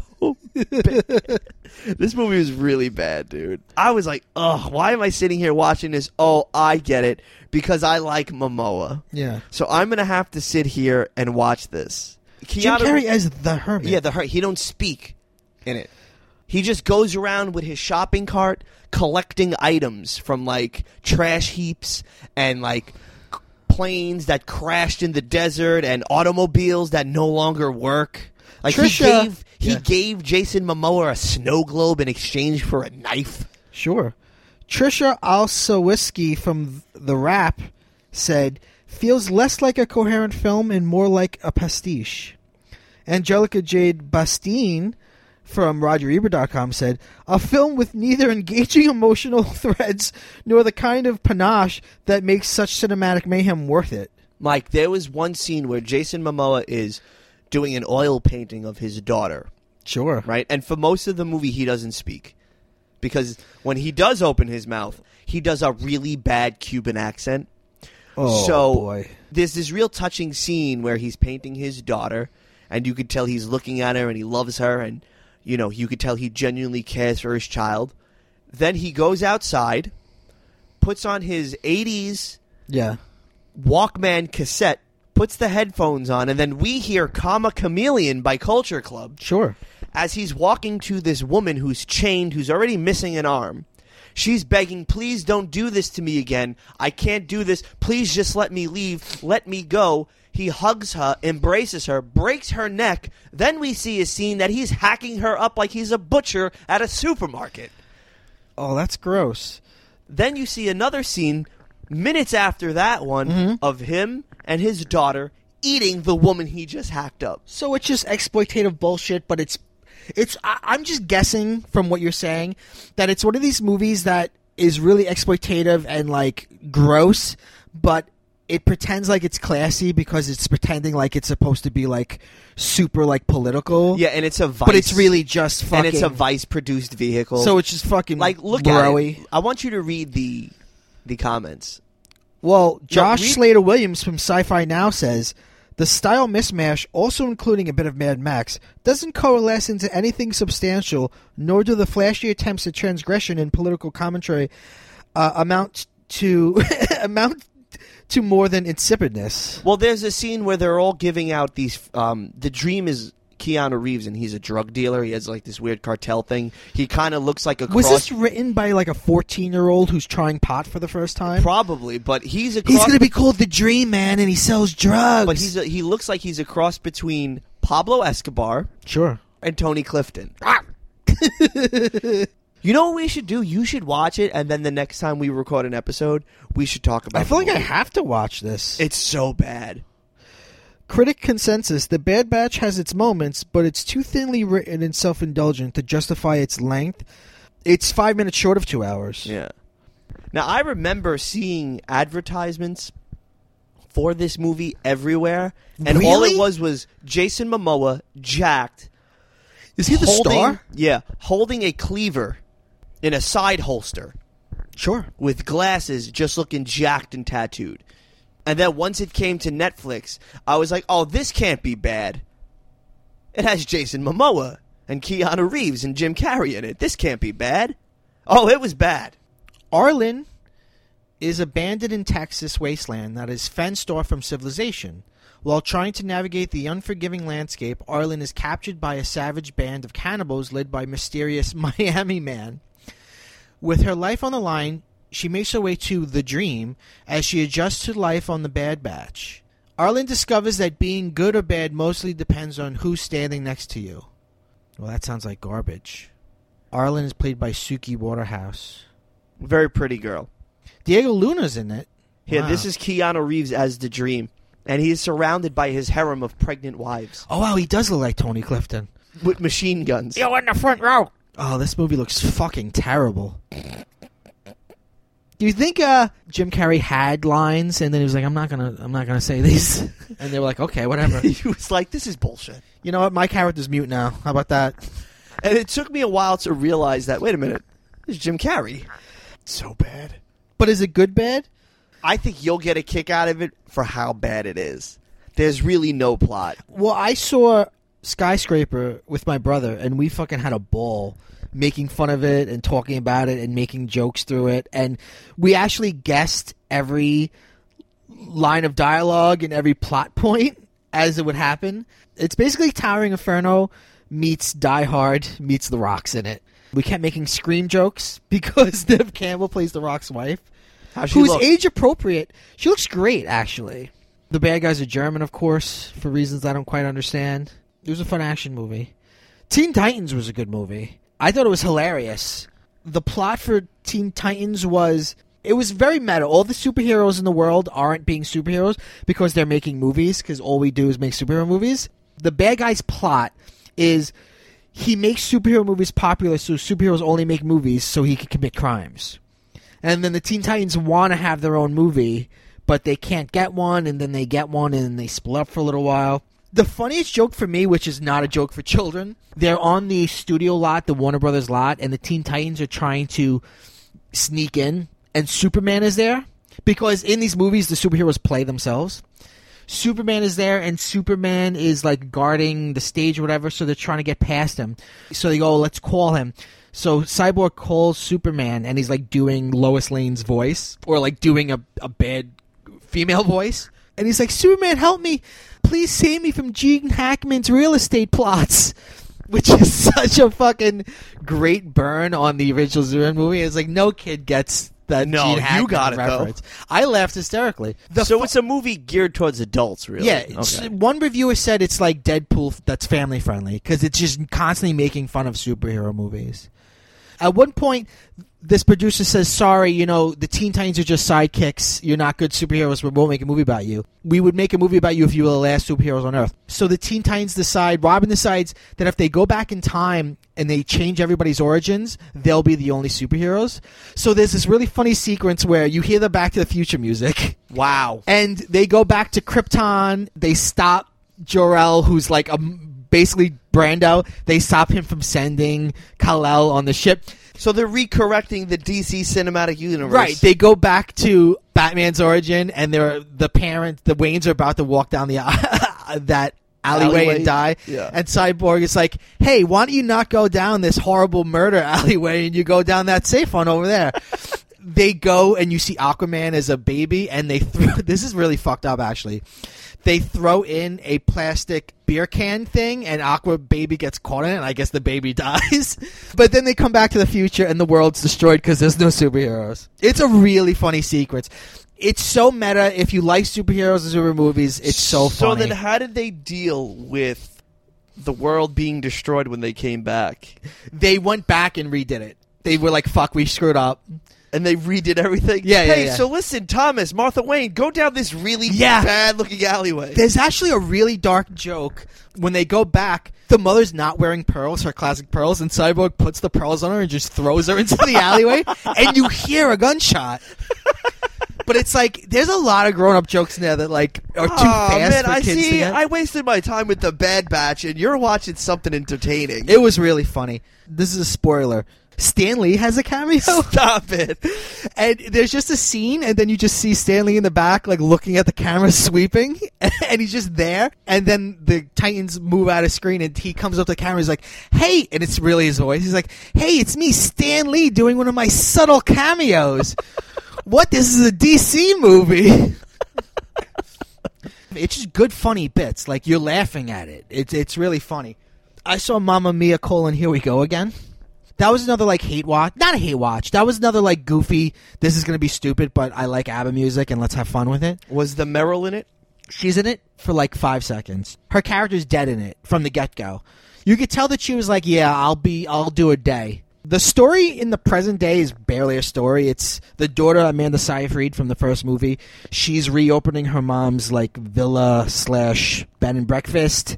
bad. This movie was really bad, dude. I was like, ugh, why am I sitting here watching this? Oh, I get it. Because I like Momoa. Yeah. So I'm going to have to sit here and watch this. Jim Keanu- Carrey as the Hermit. Yeah, the Hermit. He don't speak in it. He just goes around with his shopping cart collecting items from, like, trash heaps and, like, c- planes that crashed in the desert and automobiles that no longer work. Like, Trisha- he gave he Yeah. gave Jason Momoa a snow globe in exchange for a knife. Sure. Trisha Alsawisky from The Rap said, feels less like a coherent film and more like a pastiche. Angelica Jade Bastine from Roger Ebert dot com said, a film with neither engaging emotional threads nor the kind of panache that makes such cinematic mayhem worth it. Mike, there was one scene where Jason Momoa is doing an oil painting of his daughter, Sure. right? And for most of the movie, he doesn't speak. Because when he does open his mouth, he does a really bad Cuban accent. Oh, so boy. there's this real touching scene where he's painting his daughter, and you could tell he's looking at her and he loves her, and you know you could tell he genuinely cares for his child. Then he goes outside, puts on his eighties Yeah. Walkman cassette, puts the headphones on, and then we hear Comma Chameleon by Culture Club Sure. as he's walking to this woman who's chained, who's already missing an arm. She's begging, please don't do this to me again. I can't do this. Please just let me leave. Let me go. He hugs her, embraces her, breaks her neck. Then we see a scene that he's hacking her up like he's a butcher at a supermarket. Oh, that's gross. Then you see another scene minutes after that one Mm-hmm. of him and his daughter eating the woman he just hacked up. So it's just exploitative bullshit, but it's, it's. I, I'm just guessing from what you're saying that it's one of these movies that is really exploitative and like gross, but it pretends like it's classy because it's pretending like it's supposed to be like super like political. Yeah, and it's a Vice. but it's really just fucking. and it's a Vice-produced vehicle. So it's just fucking like, look broy. at it. I want you to read the the comments. Well, Josh read- Slater Williams from Sci-Fi Now says, the style mismatch, also including a bit of Mad Max, doesn't coalesce into anything substantial, nor do the flashy attempts at transgression in political commentary uh, amount to amount to more than insipidness. Well, there's a scene where they're all giving out these. Um, the Dream is Keanu Reeves, and he's a drug dealer. He has like this weird cartel thing. He kind of looks like a Was cross. this written by like a fourteen-year-old who's trying pot for the first time? Probably, but he's a cross. He's going to be called the Dream Man, and he sells drugs. But he's a, he looks like he's a cross between Pablo Escobar sure. and Tony Clifton. You know what we should do? You should watch it, and then the next time we record an episode, we should talk about. I feel the like I movie. have to watch this. It's so bad. Critic consensus, The Bad Batch has its moments, but it's too thinly written and self-indulgent to justify its length. It's five minutes short of two hours. Yeah. Now, I remember seeing advertisements for this movie everywhere, and all Really? it was was Jason Momoa, jacked. Is he the holding, star? Yeah, holding a cleaver in a side holster Sure. with glasses, just looking jacked and tattooed. And then once it came to Netflix, I was like, oh, this can't be bad. It has Jason Momoa and Keanu Reeves and Jim Carrey in it. This can't be bad. Oh, it was bad. Arlen is abandoned in Texas wasteland that is fenced off from civilization. While trying to navigate the unforgiving landscape, Arlen is captured by a savage band of cannibals led by mysterious Miami Man. With her life on the line, she makes her way to the Dream as she adjusts to life on the Bad Batch. Arlen discovers that being good or bad mostly depends on who's standing next to you. Well, that sounds like garbage. Arlen is played by Suki Waterhouse. Very pretty girl. Diego Luna's in it. Yeah, Wow. this is Keanu Reeves as the Dream. And he is surrounded by his harem of pregnant wives. Oh, wow, he does look like Tony Clifton. With machine guns. You're in the front row. Oh, this movie looks fucking terrible. Do you think uh, Jim Carrey had lines and then he was like, I'm not gonna I'm not gonna say these? And they were like, okay, whatever. He was like, this is bullshit. You know what? My character's mute now. How about that? And it took me a while to realize that, wait a minute, this is Jim Carrey. It's so bad. But is it good bad? I think you'll get a kick out of it for how bad it is. There's really no plot. Well, I saw Skyscraper with my brother, and we fucking had a ball making fun of it and talking about it and making jokes through it. And we actually guessed every line of dialogue and every plot point as it would happen. It's basically Towering Inferno meets Die Hard meets The Rock's in it. We kept making Scream jokes because Neve Campbell plays The Rock's wife. How's she Who's look? age appropriate. She looks great, actually. The bad guys are German, of course, for reasons I don't quite understand. It was a fun action movie. Teen Titans was a good movie. I thought it was hilarious. The plot for Teen Titans was... It was very meta. All the superheroes in the world aren't being superheroes because they're making movies, because all we do is make superhero movies. The bad guy's plot is he makes superhero movies popular so superheroes only make movies so he can commit crimes. And then the Teen Titans want to have their own movie, but they can't get one, and then they get one, and they split up for a little while. The funniest joke for me, which is not a joke for children, they're on the studio lot, the Warner Brothers lot, and the Teen Titans are trying to sneak in, and Superman is there. Because in these movies, the superheroes play themselves. Superman is there, and Superman is, like, guarding the stage or whatever, so they're trying to get past him. So they go, oh, let's call him. So Cyborg calls Superman, and he's, like, doing Lois Lane's voice, or, like, doing a, a bad female voice. And he's like, Superman, help me. Please save me from Gene Hackman's real estate plots. Which is such a fucking great burn on the original Superman movie. It's like, no kid gets that No, Gene you Hackman got it, though. reference. I laughed hysterically. The so fu- it's a movie geared towards adults, really? Yeah, it's- Okay. one reviewer said it's like Deadpool that's family friendly because it's just constantly making fun of superhero movies. At one point, this producer says, sorry, you know, the Teen Titans are just sidekicks. You're not good superheroes. We won't make a movie about you. We would make a movie about you if you were the last superheroes on Earth. So the Teen Titans decide, Robin decides that if they go back in time and they change everybody's origins, they'll be the only superheroes. So there's this really funny sequence where you hear the Back to the Future music. Wow. And they go back to Krypton. They stop Jor-El, who's like a, basically Brando. They stop him from sending Kal-El on the ship. So they're recorrecting the D C cinematic universe. Right. They go back to Batman's origin, and they're the parents, the Waynes are about to walk down the that alleyway, Alleyway. and die. Yeah. And Cyborg is like, hey, why don't you not go down this horrible murder alleyway and you go down that safe one over there? They go, and you see Aquaman as a baby, and they throw... This is really fucked up, actually. They throw in a plastic beer can thing, and Aqua Baby gets caught in it, and I guess the baby dies. But then they come back to the future, and the world's destroyed because there's no superheroes. It's a really funny sequence. It's so meta. If you like superheroes and super movies, it's so So funny. then how did they deal with the world being destroyed when they came back? They went back and redid it. They were like, fuck, we screwed up. And they redid everything? Yeah, yeah, Hey, yeah. so listen, Thomas, Martha Wayne, go down this really Yeah. bad-looking alleyway. There's actually a really dark joke. When they go back, the mother's not wearing pearls, her classic pearls, and Cyborg puts the pearls on her and just throws her into the alleyway, and you hear a gunshot. But it's like, there's a lot of grown-up jokes in there that, like, are too Aw, fast man, for I kids to see. get. I wasted my time with the Bad Batch, and you're watching something entertaining. It was really funny. This is a spoiler. Stan Lee has a cameo. Stop it. And there's just a scene, and then you just see Stan Lee in the back, like, looking at the camera, sweeping, and he's just there. And then the Titans move out of screen, and he comes up to the camera, he's like, hey, and it's really his voice. He's like, hey, it's me, Stan Lee, doing one of my subtle cameos. What? This is a D C movie. It's just good, funny bits. Like, you're laughing at it. It's, it's really funny. I saw Mamma Mia, colon, Here We Go Again. That was another like hate watch. Not a hate watch. That was another like goofy. This is gonna be stupid, but I like ABBA music and let's have fun with it. Was the Meryl in it? She's in it for like five seconds. Her character's dead in it from the get go. You could tell that she was like, "Yeah, I'll be. I'll do a day." The story in the present day is barely a story. It's the daughter, Amanda Seyfried, from the first movie. She's reopening her mom's like villa slash bed and breakfast,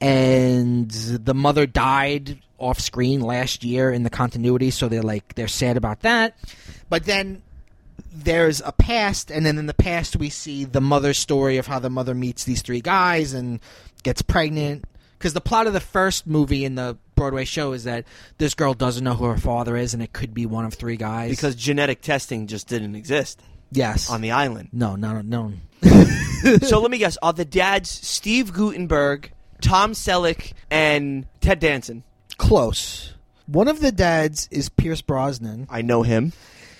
and the mother died off screen last year in the continuity, so they're like they're sad about that. But then there's a past, and then in the past we see the mother's story of how the mother meets these three guys and gets pregnant. Because the plot of the first movie in the Broadway show is that this girl doesn't know who her father is, and it could be one of three guys. Because genetic testing just didn't exist. Yes. On the island. No, no, no. So let me guess. Are the dads Steve Guttenberg, Tom Selleck, and Ted Danson? Close. One of the dads is Pierce Brosnan. I know him.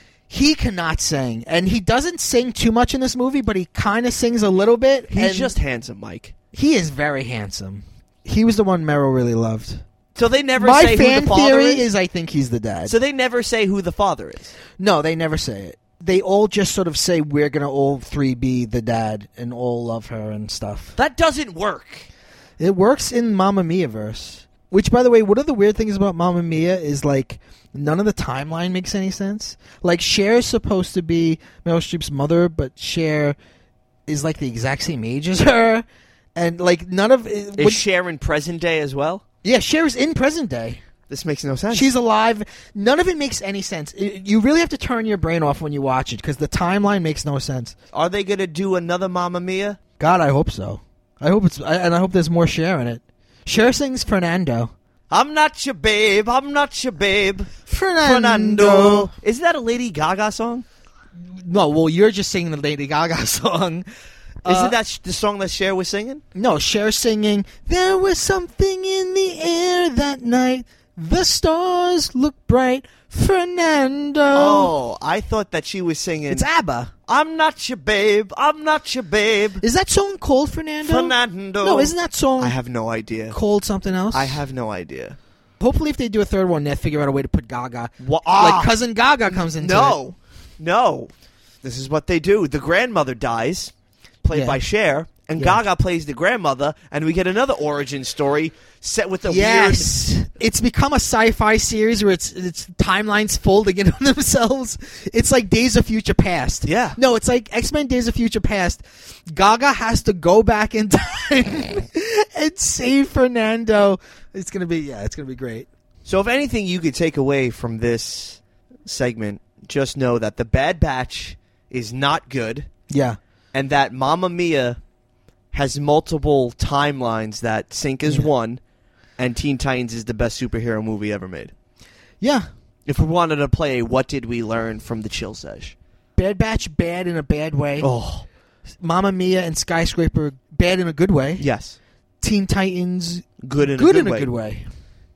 He cannot sing, and he doesn't sing too much in this movie, but he kind of sings a little bit. He's and just handsome, Mike. He is very handsome. He was the one Meryl really loved. So they never My say fan who the father theory is? is I think he's the dad. So they never say who the father is? No, they never say it. They all just sort of say we're going to all three be the dad and all love her and stuff. That doesn't work. It works in Mamma Mia verse. Which, by the way, one of the weird things about Mamma Mia is, like, none of the timeline makes any sense. Like, Cher is supposed to be Meryl Streep's mother, but Cher is, like, the exact same age as her. And, like, none of... Is when, Cher in present day as well? Yeah, Cher is in present day. This makes no sense. She's alive. None of it makes any sense. It, you really have to turn your brain off when you watch it, because the timeline makes no sense. Are they going to do another Mamma Mia? God, I hope so. I hope it's... I, and I hope there's more Cher in it. Cher sings Fernando. I'm not your babe, I'm not your babe. Fernando. Fernando. Is that a Lady Gaga song? No, well, you're just singing the Lady Gaga song. Isn't Uh, that sh- the song that Cher was singing? No, Cher singing, there was something in the air that night. The stars look bright. Fernando. Oh, I thought that she was singing... It's ABBA. I'm not your babe, I'm not your babe. Is that song called Fernando? Fernando. No, isn't that song I have no idea. called something else? I have no idea. Hopefully if they do a third one, they'll figure out a way to put Gaga. Wha- ah! Like Cousin Gaga comes into No. it. No. This is what they do. The grandmother dies, played Yeah. by Cher, and Yeah. Gaga plays the grandmother, and we get another origin story set with a Yes. It's become a sci-fi series where it's it's timelines folding in on themselves. It's like Days of Future Past. Yeah. No, it's like X-Men Days of Future Past. Gaga has to go back in time and save Fernando. It's going to be, yeah, it's going to be great. weird... So if anything you could take away from this segment, just know that The Bad Batch is not good, Yeah. and that Mamma Mia has multiple timelines that sync as Yeah. one, and Teen Titans is the best superhero movie ever made. Yeah. If we wanted to play a What Did We Learn from the Chill Sesh? Bad Batch, bad in a bad way. Oh, Mamma Mia and Skyscraper, bad in a good way. yes. Teen Titans, Good in good a good in way. a good way.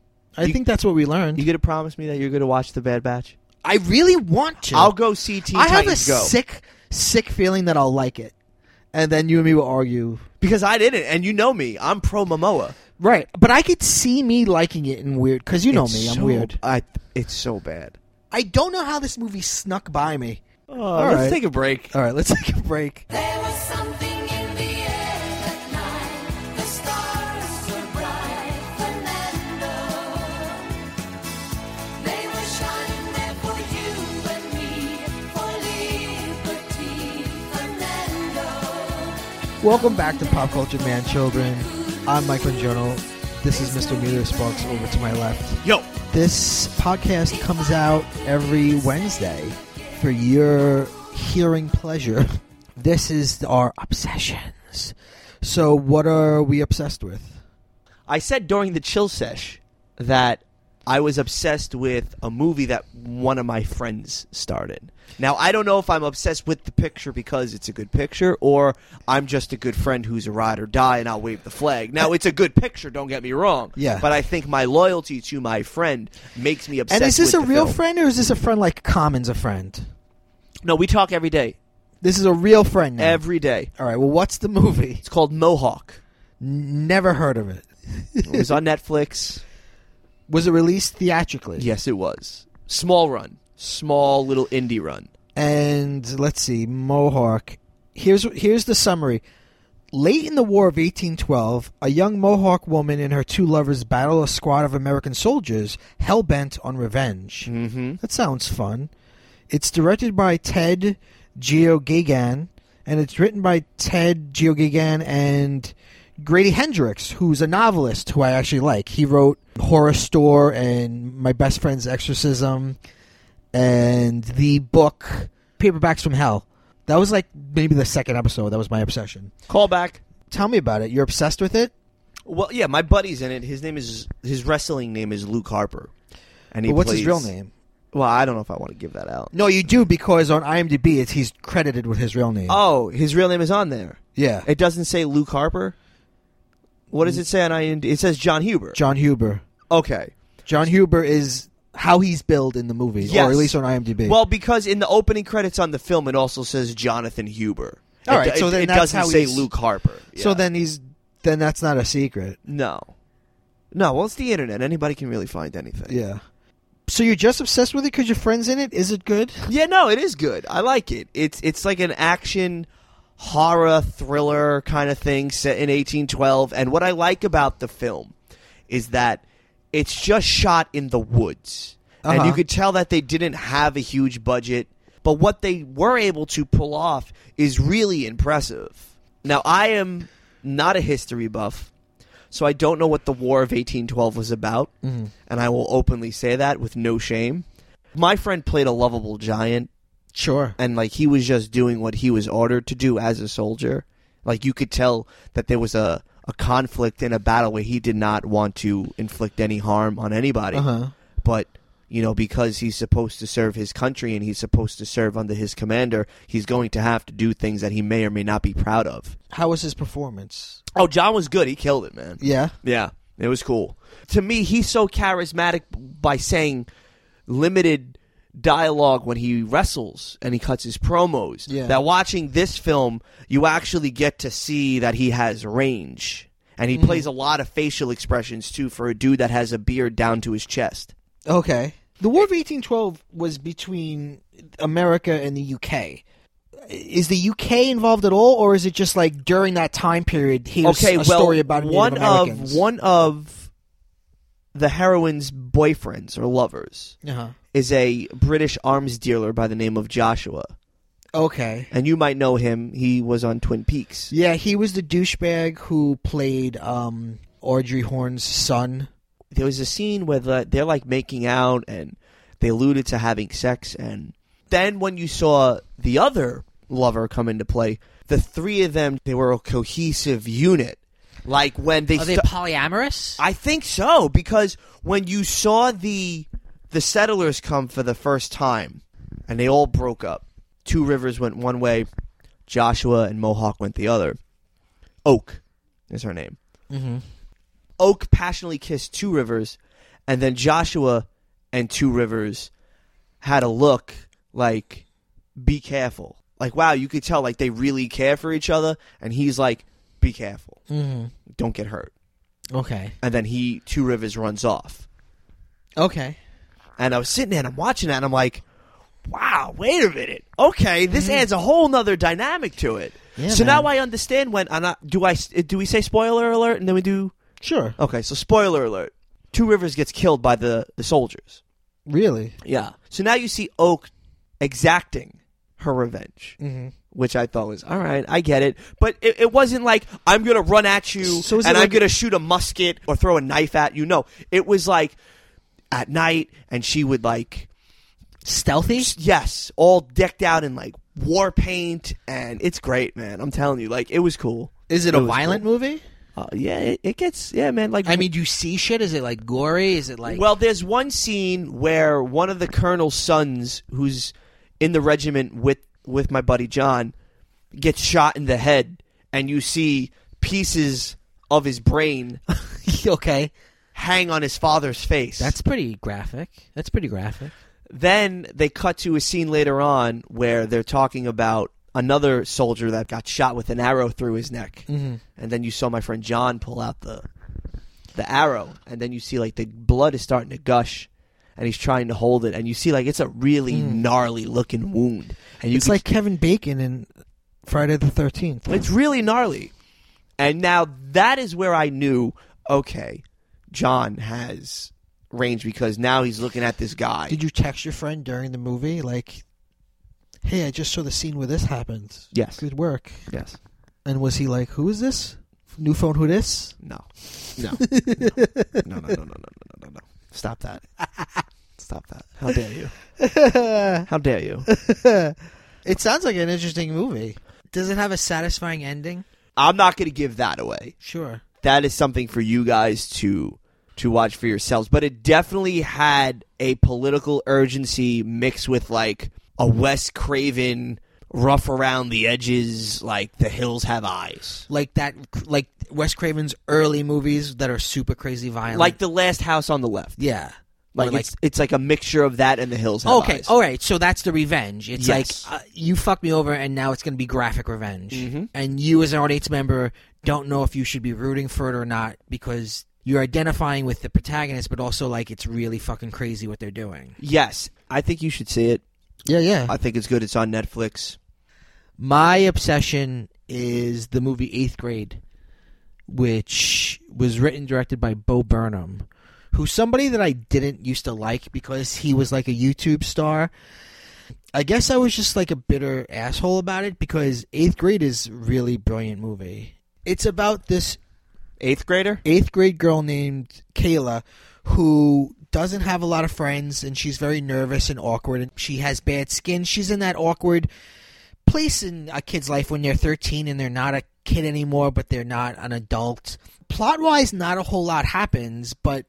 I You- think that's what we learned. You going to promise me that you're going to watch The Bad Batch? I really want to. I'll go see Teen I have a Titans Go. sick, sick feeling that I'll like it. And then you and me will argue. Because I didn't, and you know me. I'm pro Momoa. Right. But I could see me liking it in weird, because you know It's me, I'm so- weird. I, it's so bad. I don't know how this movie snuck by me. Oh, All let's right. take a break. All right, let's take a break. There was something in the air that night. The stars were bright, Fernando. They were shining there for you and me, for liberty, Fernando. Welcome back to Pop Culture Man Children. I'm Mike Bongiorno. This is Mister Meteor Sparks over to my left. Yo. This podcast comes out every Wednesday for your hearing pleasure. This is our obsessions. So what are we obsessed with? I said during the Chill Sesh that I was obsessed with a movie that one of my friends starred in. Now, I don't know if I'm obsessed with the picture because it's a good picture, or I'm just a good friend who's a ride or die and I'll wave the flag. Now, it's a good picture, don't get me wrong. Yeah. But I think my loyalty to my friend makes me obsessed And is this with a the real film. friend, or is this a friend like Common's a friend? No, we talk every day. This is a real friend now. Every day. All right, well, what's the movie? It's called Mohawk. N- never heard of it. It was on Netflix. Was it released theatrically? Yes, it was. Small run. Small little indie run. And let's see, Mohawk. Here's here's the summary. Late in the War of eighteen twelve, a young Mohawk woman and her two lovers battle a squad of American soldiers hell-bent on revenge. Mm-hmm. That sounds fun. It's directed by Ted Geoghegan, and it's written by Ted Geoghegan and Grady Hendrix, who's a novelist who I actually like. He wrote Horror Store and My Best Friend's Exorcism and the book Paperbacks from Hell. That was like maybe the second episode. That was my obsession. Call back. Tell me about it. You're obsessed with it? Well, yeah, my buddy's in it. His name is his wrestling name is Luke Harper, and he But what's plays, his real name? Well, I don't know if I want to give that out. No, you do, because on IMDb it's, he's credited with his real name. Oh, his real name is on there. Yeah. It doesn't say Luke Harper. What does it say on IMDb? It says John Huber. John Huber. Okay. John Huber is how he's billed in the movie, Yes. or at least on IMDb. Well, because in the opening credits on the film, it also says Jonathan Huber. All it, right, it, so then it that's doesn't how say he's- Luke Harper. so Yeah. then he's then that's not a secret. no, no. Well, it's the internet. Anybody can really find anything. Yeah. So you're just obsessed with it because your friend's in it? Is it good? Yeah, no, it is good. I like it. It's it's like an action horror thriller kind of thing set in eighteen twelve. And what I like about the film is that it's just shot in the woods. And Uh-huh. you could tell that they didn't have a huge budget. But what they were able to pull off is really impressive. Now, I am not a history buff, so I don't know what the War of eighteen twelve was about. Mm-hmm. And I will openly say that with no shame. My friend played a lovable giant, Sure. and like he was just doing what he was ordered to do as a soldier. Like you could tell that there was a, a conflict in a battle where he did not want to inflict any harm on anybody. Uh-huh. But, you know, because he's supposed to serve his country and he's supposed to serve under his commander, he's going to have to do things that he may or may not be proud of. How was his performance? Oh, John was good. He killed it, man. Yeah. Yeah, it was cool. To me, he's so charismatic by saying limited dialogue when he wrestles and he cuts his promos. Yeah. That watching this film, you actually get to see that he has range. And he Mhm. plays a lot of facial expressions, too, for a dude that has a beard down to his chest. Okay. The War of eighteen twelve was between America and the U K. Is the U K involved at all, or is it just like during that time period? Here's Okay, a well, story about Native one Americans. of one of the heroine's boyfriends or lovers Uh-huh. is a British arms dealer by the name of Joshua. Okay. And you might know him. He was on Twin Peaks. Yeah, he was the douchebag who played um, Audrey Horne's son. There was a scene where the, they're like making out and they alluded to having sex. And then when you saw the other lover come into play, the three of them, they were a cohesive unit. Like when they... Are they sta- polyamorous? I think so, because when you saw the the settlers come for the first time and they all broke up, Two Rivers went one way, Joshua and Mohawk went the other. Oak is her name. Mm-hmm. Oak passionately kissed Two Rivers, and then Joshua and Two Rivers had a look like, be careful. Like, wow, you could tell like they really care for each other, and he's like, be careful. Mm-hmm. Don't get hurt. Okay. And then he, Two Rivers runs off. Okay. And I was sitting there and I'm watching that and I'm like, wow, wait a minute. Okay, this adds a whole nother dynamic to it. Yeah, so man. now I understand when, and I, do I, do we say spoiler alert and then we do, Sure. okay, so spoiler alert. Two Rivers gets killed by the, the soldiers. Really? Yeah. So now you see Oak exacting her revenge, Mm-hmm. which I thought was, all right, I get it. But it, it wasn't like, I'm going to run at you So is it and I'm like- going to shoot a musket or throw a knife at you. No, it was like at night and she would like, Stealthy? yes, all decked out in like war paint, and it's great, man. I'm telling you, like it was cool. Is it It a was violent cool. movie? Uh, yeah, it, it gets, yeah, man. Like, I mean, do you see shit? Is it like gory? Is it like... well, there's one scene where one of the colonel's sons, who's in the regiment with with my buddy John, gets shot in the head, and you see pieces of his brain okay. hang on his father's face. That's pretty graphic. That's pretty graphic. Then they cut to a scene later on where they're talking about another soldier that got shot with an arrow through his neck. Mm-hmm. And then you saw my friend John pull out the the arrow, and then you see like the blood is starting to gush, and he's trying to hold it, and you see like it's a really Mm. gnarly looking wound, and you It's can- like Kevin Bacon in Friday the thirteenth. it's really gnarly. And now that is where I knew, okay, John has range, because now he's looking at this guy. Did you text your friend during the movie, like, hey, I just saw the scene where this happened. Yes. Good work. Yes. And was he like, who is this? New phone, who this? No. No. no. No, no, no, no, no, no, no, no. Stop that. Stop that. How dare you? How dare you? It sounds like an interesting movie. Does it have a satisfying ending? I'm not going to give that away. Sure. That is something for you guys to to watch for yourselves. But it definitely had a political urgency mixed with like a Wes Craven rough around the edges, like The Hills Have Eyes. Like that, like Wes Craven's early movies that are super crazy violent. Like The Last House on the Left. yeah. Like, Or it's, it's like a mixture of that and The Hills Have Okay, Eyes. all right. So that's the revenge. It's Yes. like uh, you fucked me over, and now it's going to be graphic revenge. Mhm. And you, as an audience member, don't know if you should be rooting for it or not because you're identifying with the protagonist, but also like it's really fucking crazy what they're doing. Yes. I think you should see it. Yeah, yeah. I think it's good. It's on Netflix. My obsession is the movie Eighth Grade, which was written and directed by Bo Burnham, who's somebody that I didn't used to like because he was like a YouTube star. I guess I was just like a bitter asshole about it because Eighth Grade is a really brilliant movie. It's about this Eighth grader? eighth grade girl named Kayla who doesn't have a lot of friends and she's very nervous and awkward and she has bad skin. She's in that awkward place in a kid's life when they're thirteen and they're not a kid anymore, but they're not an adult. Plot-wise, not a whole lot happens, but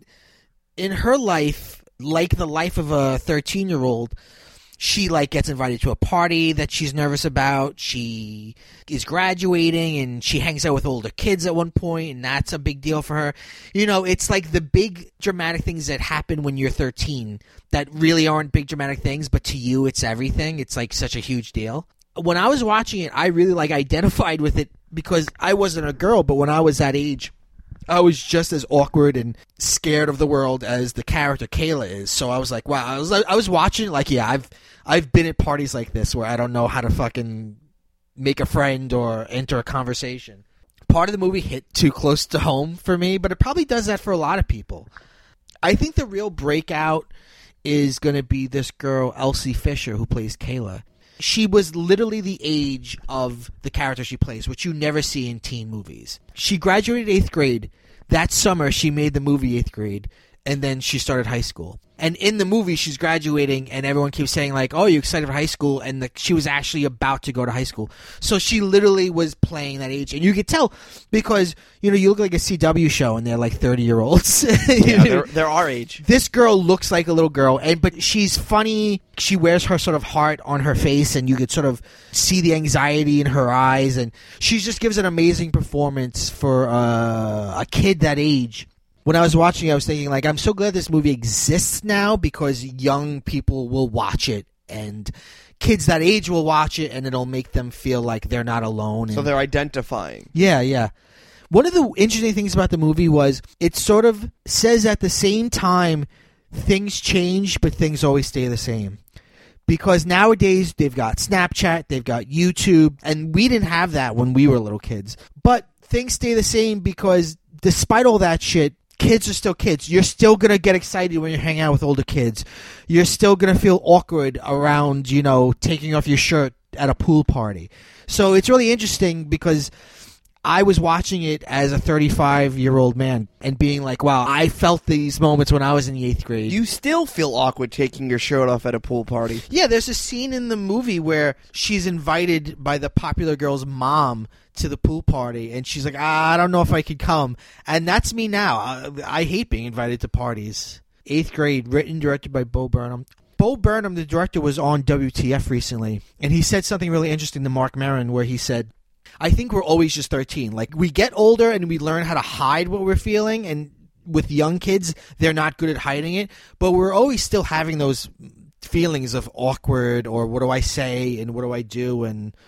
in her life, like the life of a thirteen-year-old, she like gets invited to a party that she's nervous about. She is graduating and she hangs out with older kids at one point, and that's a big deal for her. You know, it's like the big dramatic things that happen when you're thirteen that really aren't big dramatic things, but to you it's everything. It's like such a huge deal. When I was watching it, I really like identified with it because I wasn't a girl, but when I was that age, I was just as awkward and scared of the world as the character Kayla is. So I was like, wow. I was I was watching it like, yeah, I've I've been at parties like this where I don't know how to fucking make a friend or enter a conversation. Part of the movie hit too close to home for me, but it probably does that for a lot of people. I think the real breakout is going to be this girl, Elsie Fisher, who plays Kayla. She was literally the age of the character she plays, which you never see in teen movies. She graduated eighth grade. That summer, she made the movie Eighth Grade, and then she started high school. And in the movie, she's graduating, and everyone keeps saying, like, oh, you excited for high school? And the, she was actually about to go to high school. So she literally was playing that age. And you could tell because, you know, you look like a C W show, and they're like thirty-year-olds. Yeah, they're, they're our age. This girl looks like a little girl, and but she's funny. She wears her sort of heart on her face, and you could sort of see the anxiety in her eyes. And she just gives an amazing performance for uh, a kid that age. When I was watching, I was thinking, like, I'm so glad this movie exists now because young people will watch it, and kids that age will watch it, and it'll make them feel like they're not alone. So and- they're identifying. yeah, yeah. One of the interesting things about the movie was it sort of says at the same time things change, but things always stay the same. Because nowadays they've got Snapchat, they've got YouTube, and we didn't have that when we were little kids. But things stay the same because despite all that shit, kids are still kids. You're still going to get excited when you hang out with older kids. You're still going to feel awkward around, you know, taking off your shirt at a pool party. So it's really interesting because I was watching it as a thirty-five-year-old man and being like, wow, I felt these moments when I was in the eighth grade. You still feel awkward taking your shirt off at a pool party. Yeah, there's a scene in the movie where she's invited by the popular girl's mom to the pool party, and she's like, ah, I don't know if I could come. And that's me now. I, I hate being invited to parties. Eighth Grade, written and directed by Bo Burnham. Bo Burnham, the director, was on W T F recently, and he said something really interesting to Mark Maron where he said, I think we're always just thirteen. Like, we get older and we learn how to hide what we're feeling, and with young kids, they're not good at hiding it, but we're always still having those feelings of awkward or what do I say and what do I do, and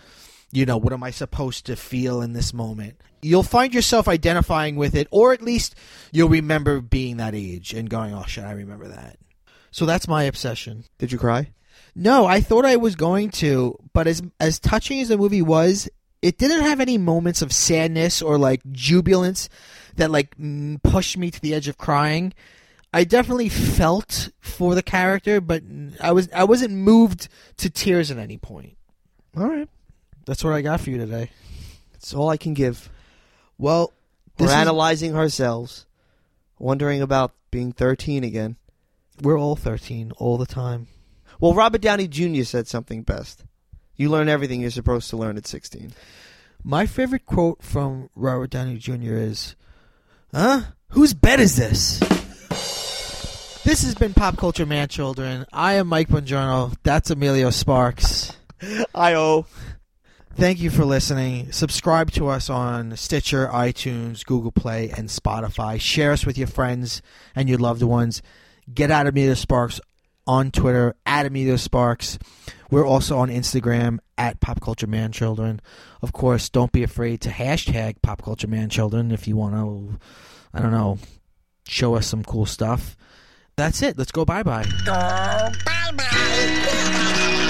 You know, what am I supposed to feel in this moment? You'll find yourself identifying with it, or at least you'll remember being that age and going, oh shit, I remember that. So that's my obsession. Did you cry? No, I thought I was going to, but as as touching as the movie was, it didn't have any moments of sadness or like jubilance that like mm, pushed me to the edge of crying. I definitely felt for the character, but I was I wasn't moved to tears at any point. All right. That's what I got for you today. That's all I can give. Well, we're this is- analyzing ourselves, wondering about being thirteen again. We're all thirteen all the time. Well, Robert Downey Junior said something best. You learn everything you're supposed to learn at sixteen. My favorite quote from Robert Downey Junior is, huh? Whose bed is this? This has been Pop Culture Man Children. I am Mike Bongiorno. That's Emilio Sparks. I-O. Thank you for listening. Subscribe to us on Stitcher, iTunes, Google Play, and Spotify. Share us with your friends and your loved ones. Get at Emilio Sparks on Twitter, at Emilio Sparks. We're also on Instagram, at Pop Culture Man Children. Of course, don't be afraid to hashtag Pop Culture Man Children if you want to, I don't know, show us some cool stuff. That's it. Let's go bye-bye. Go bye-bye.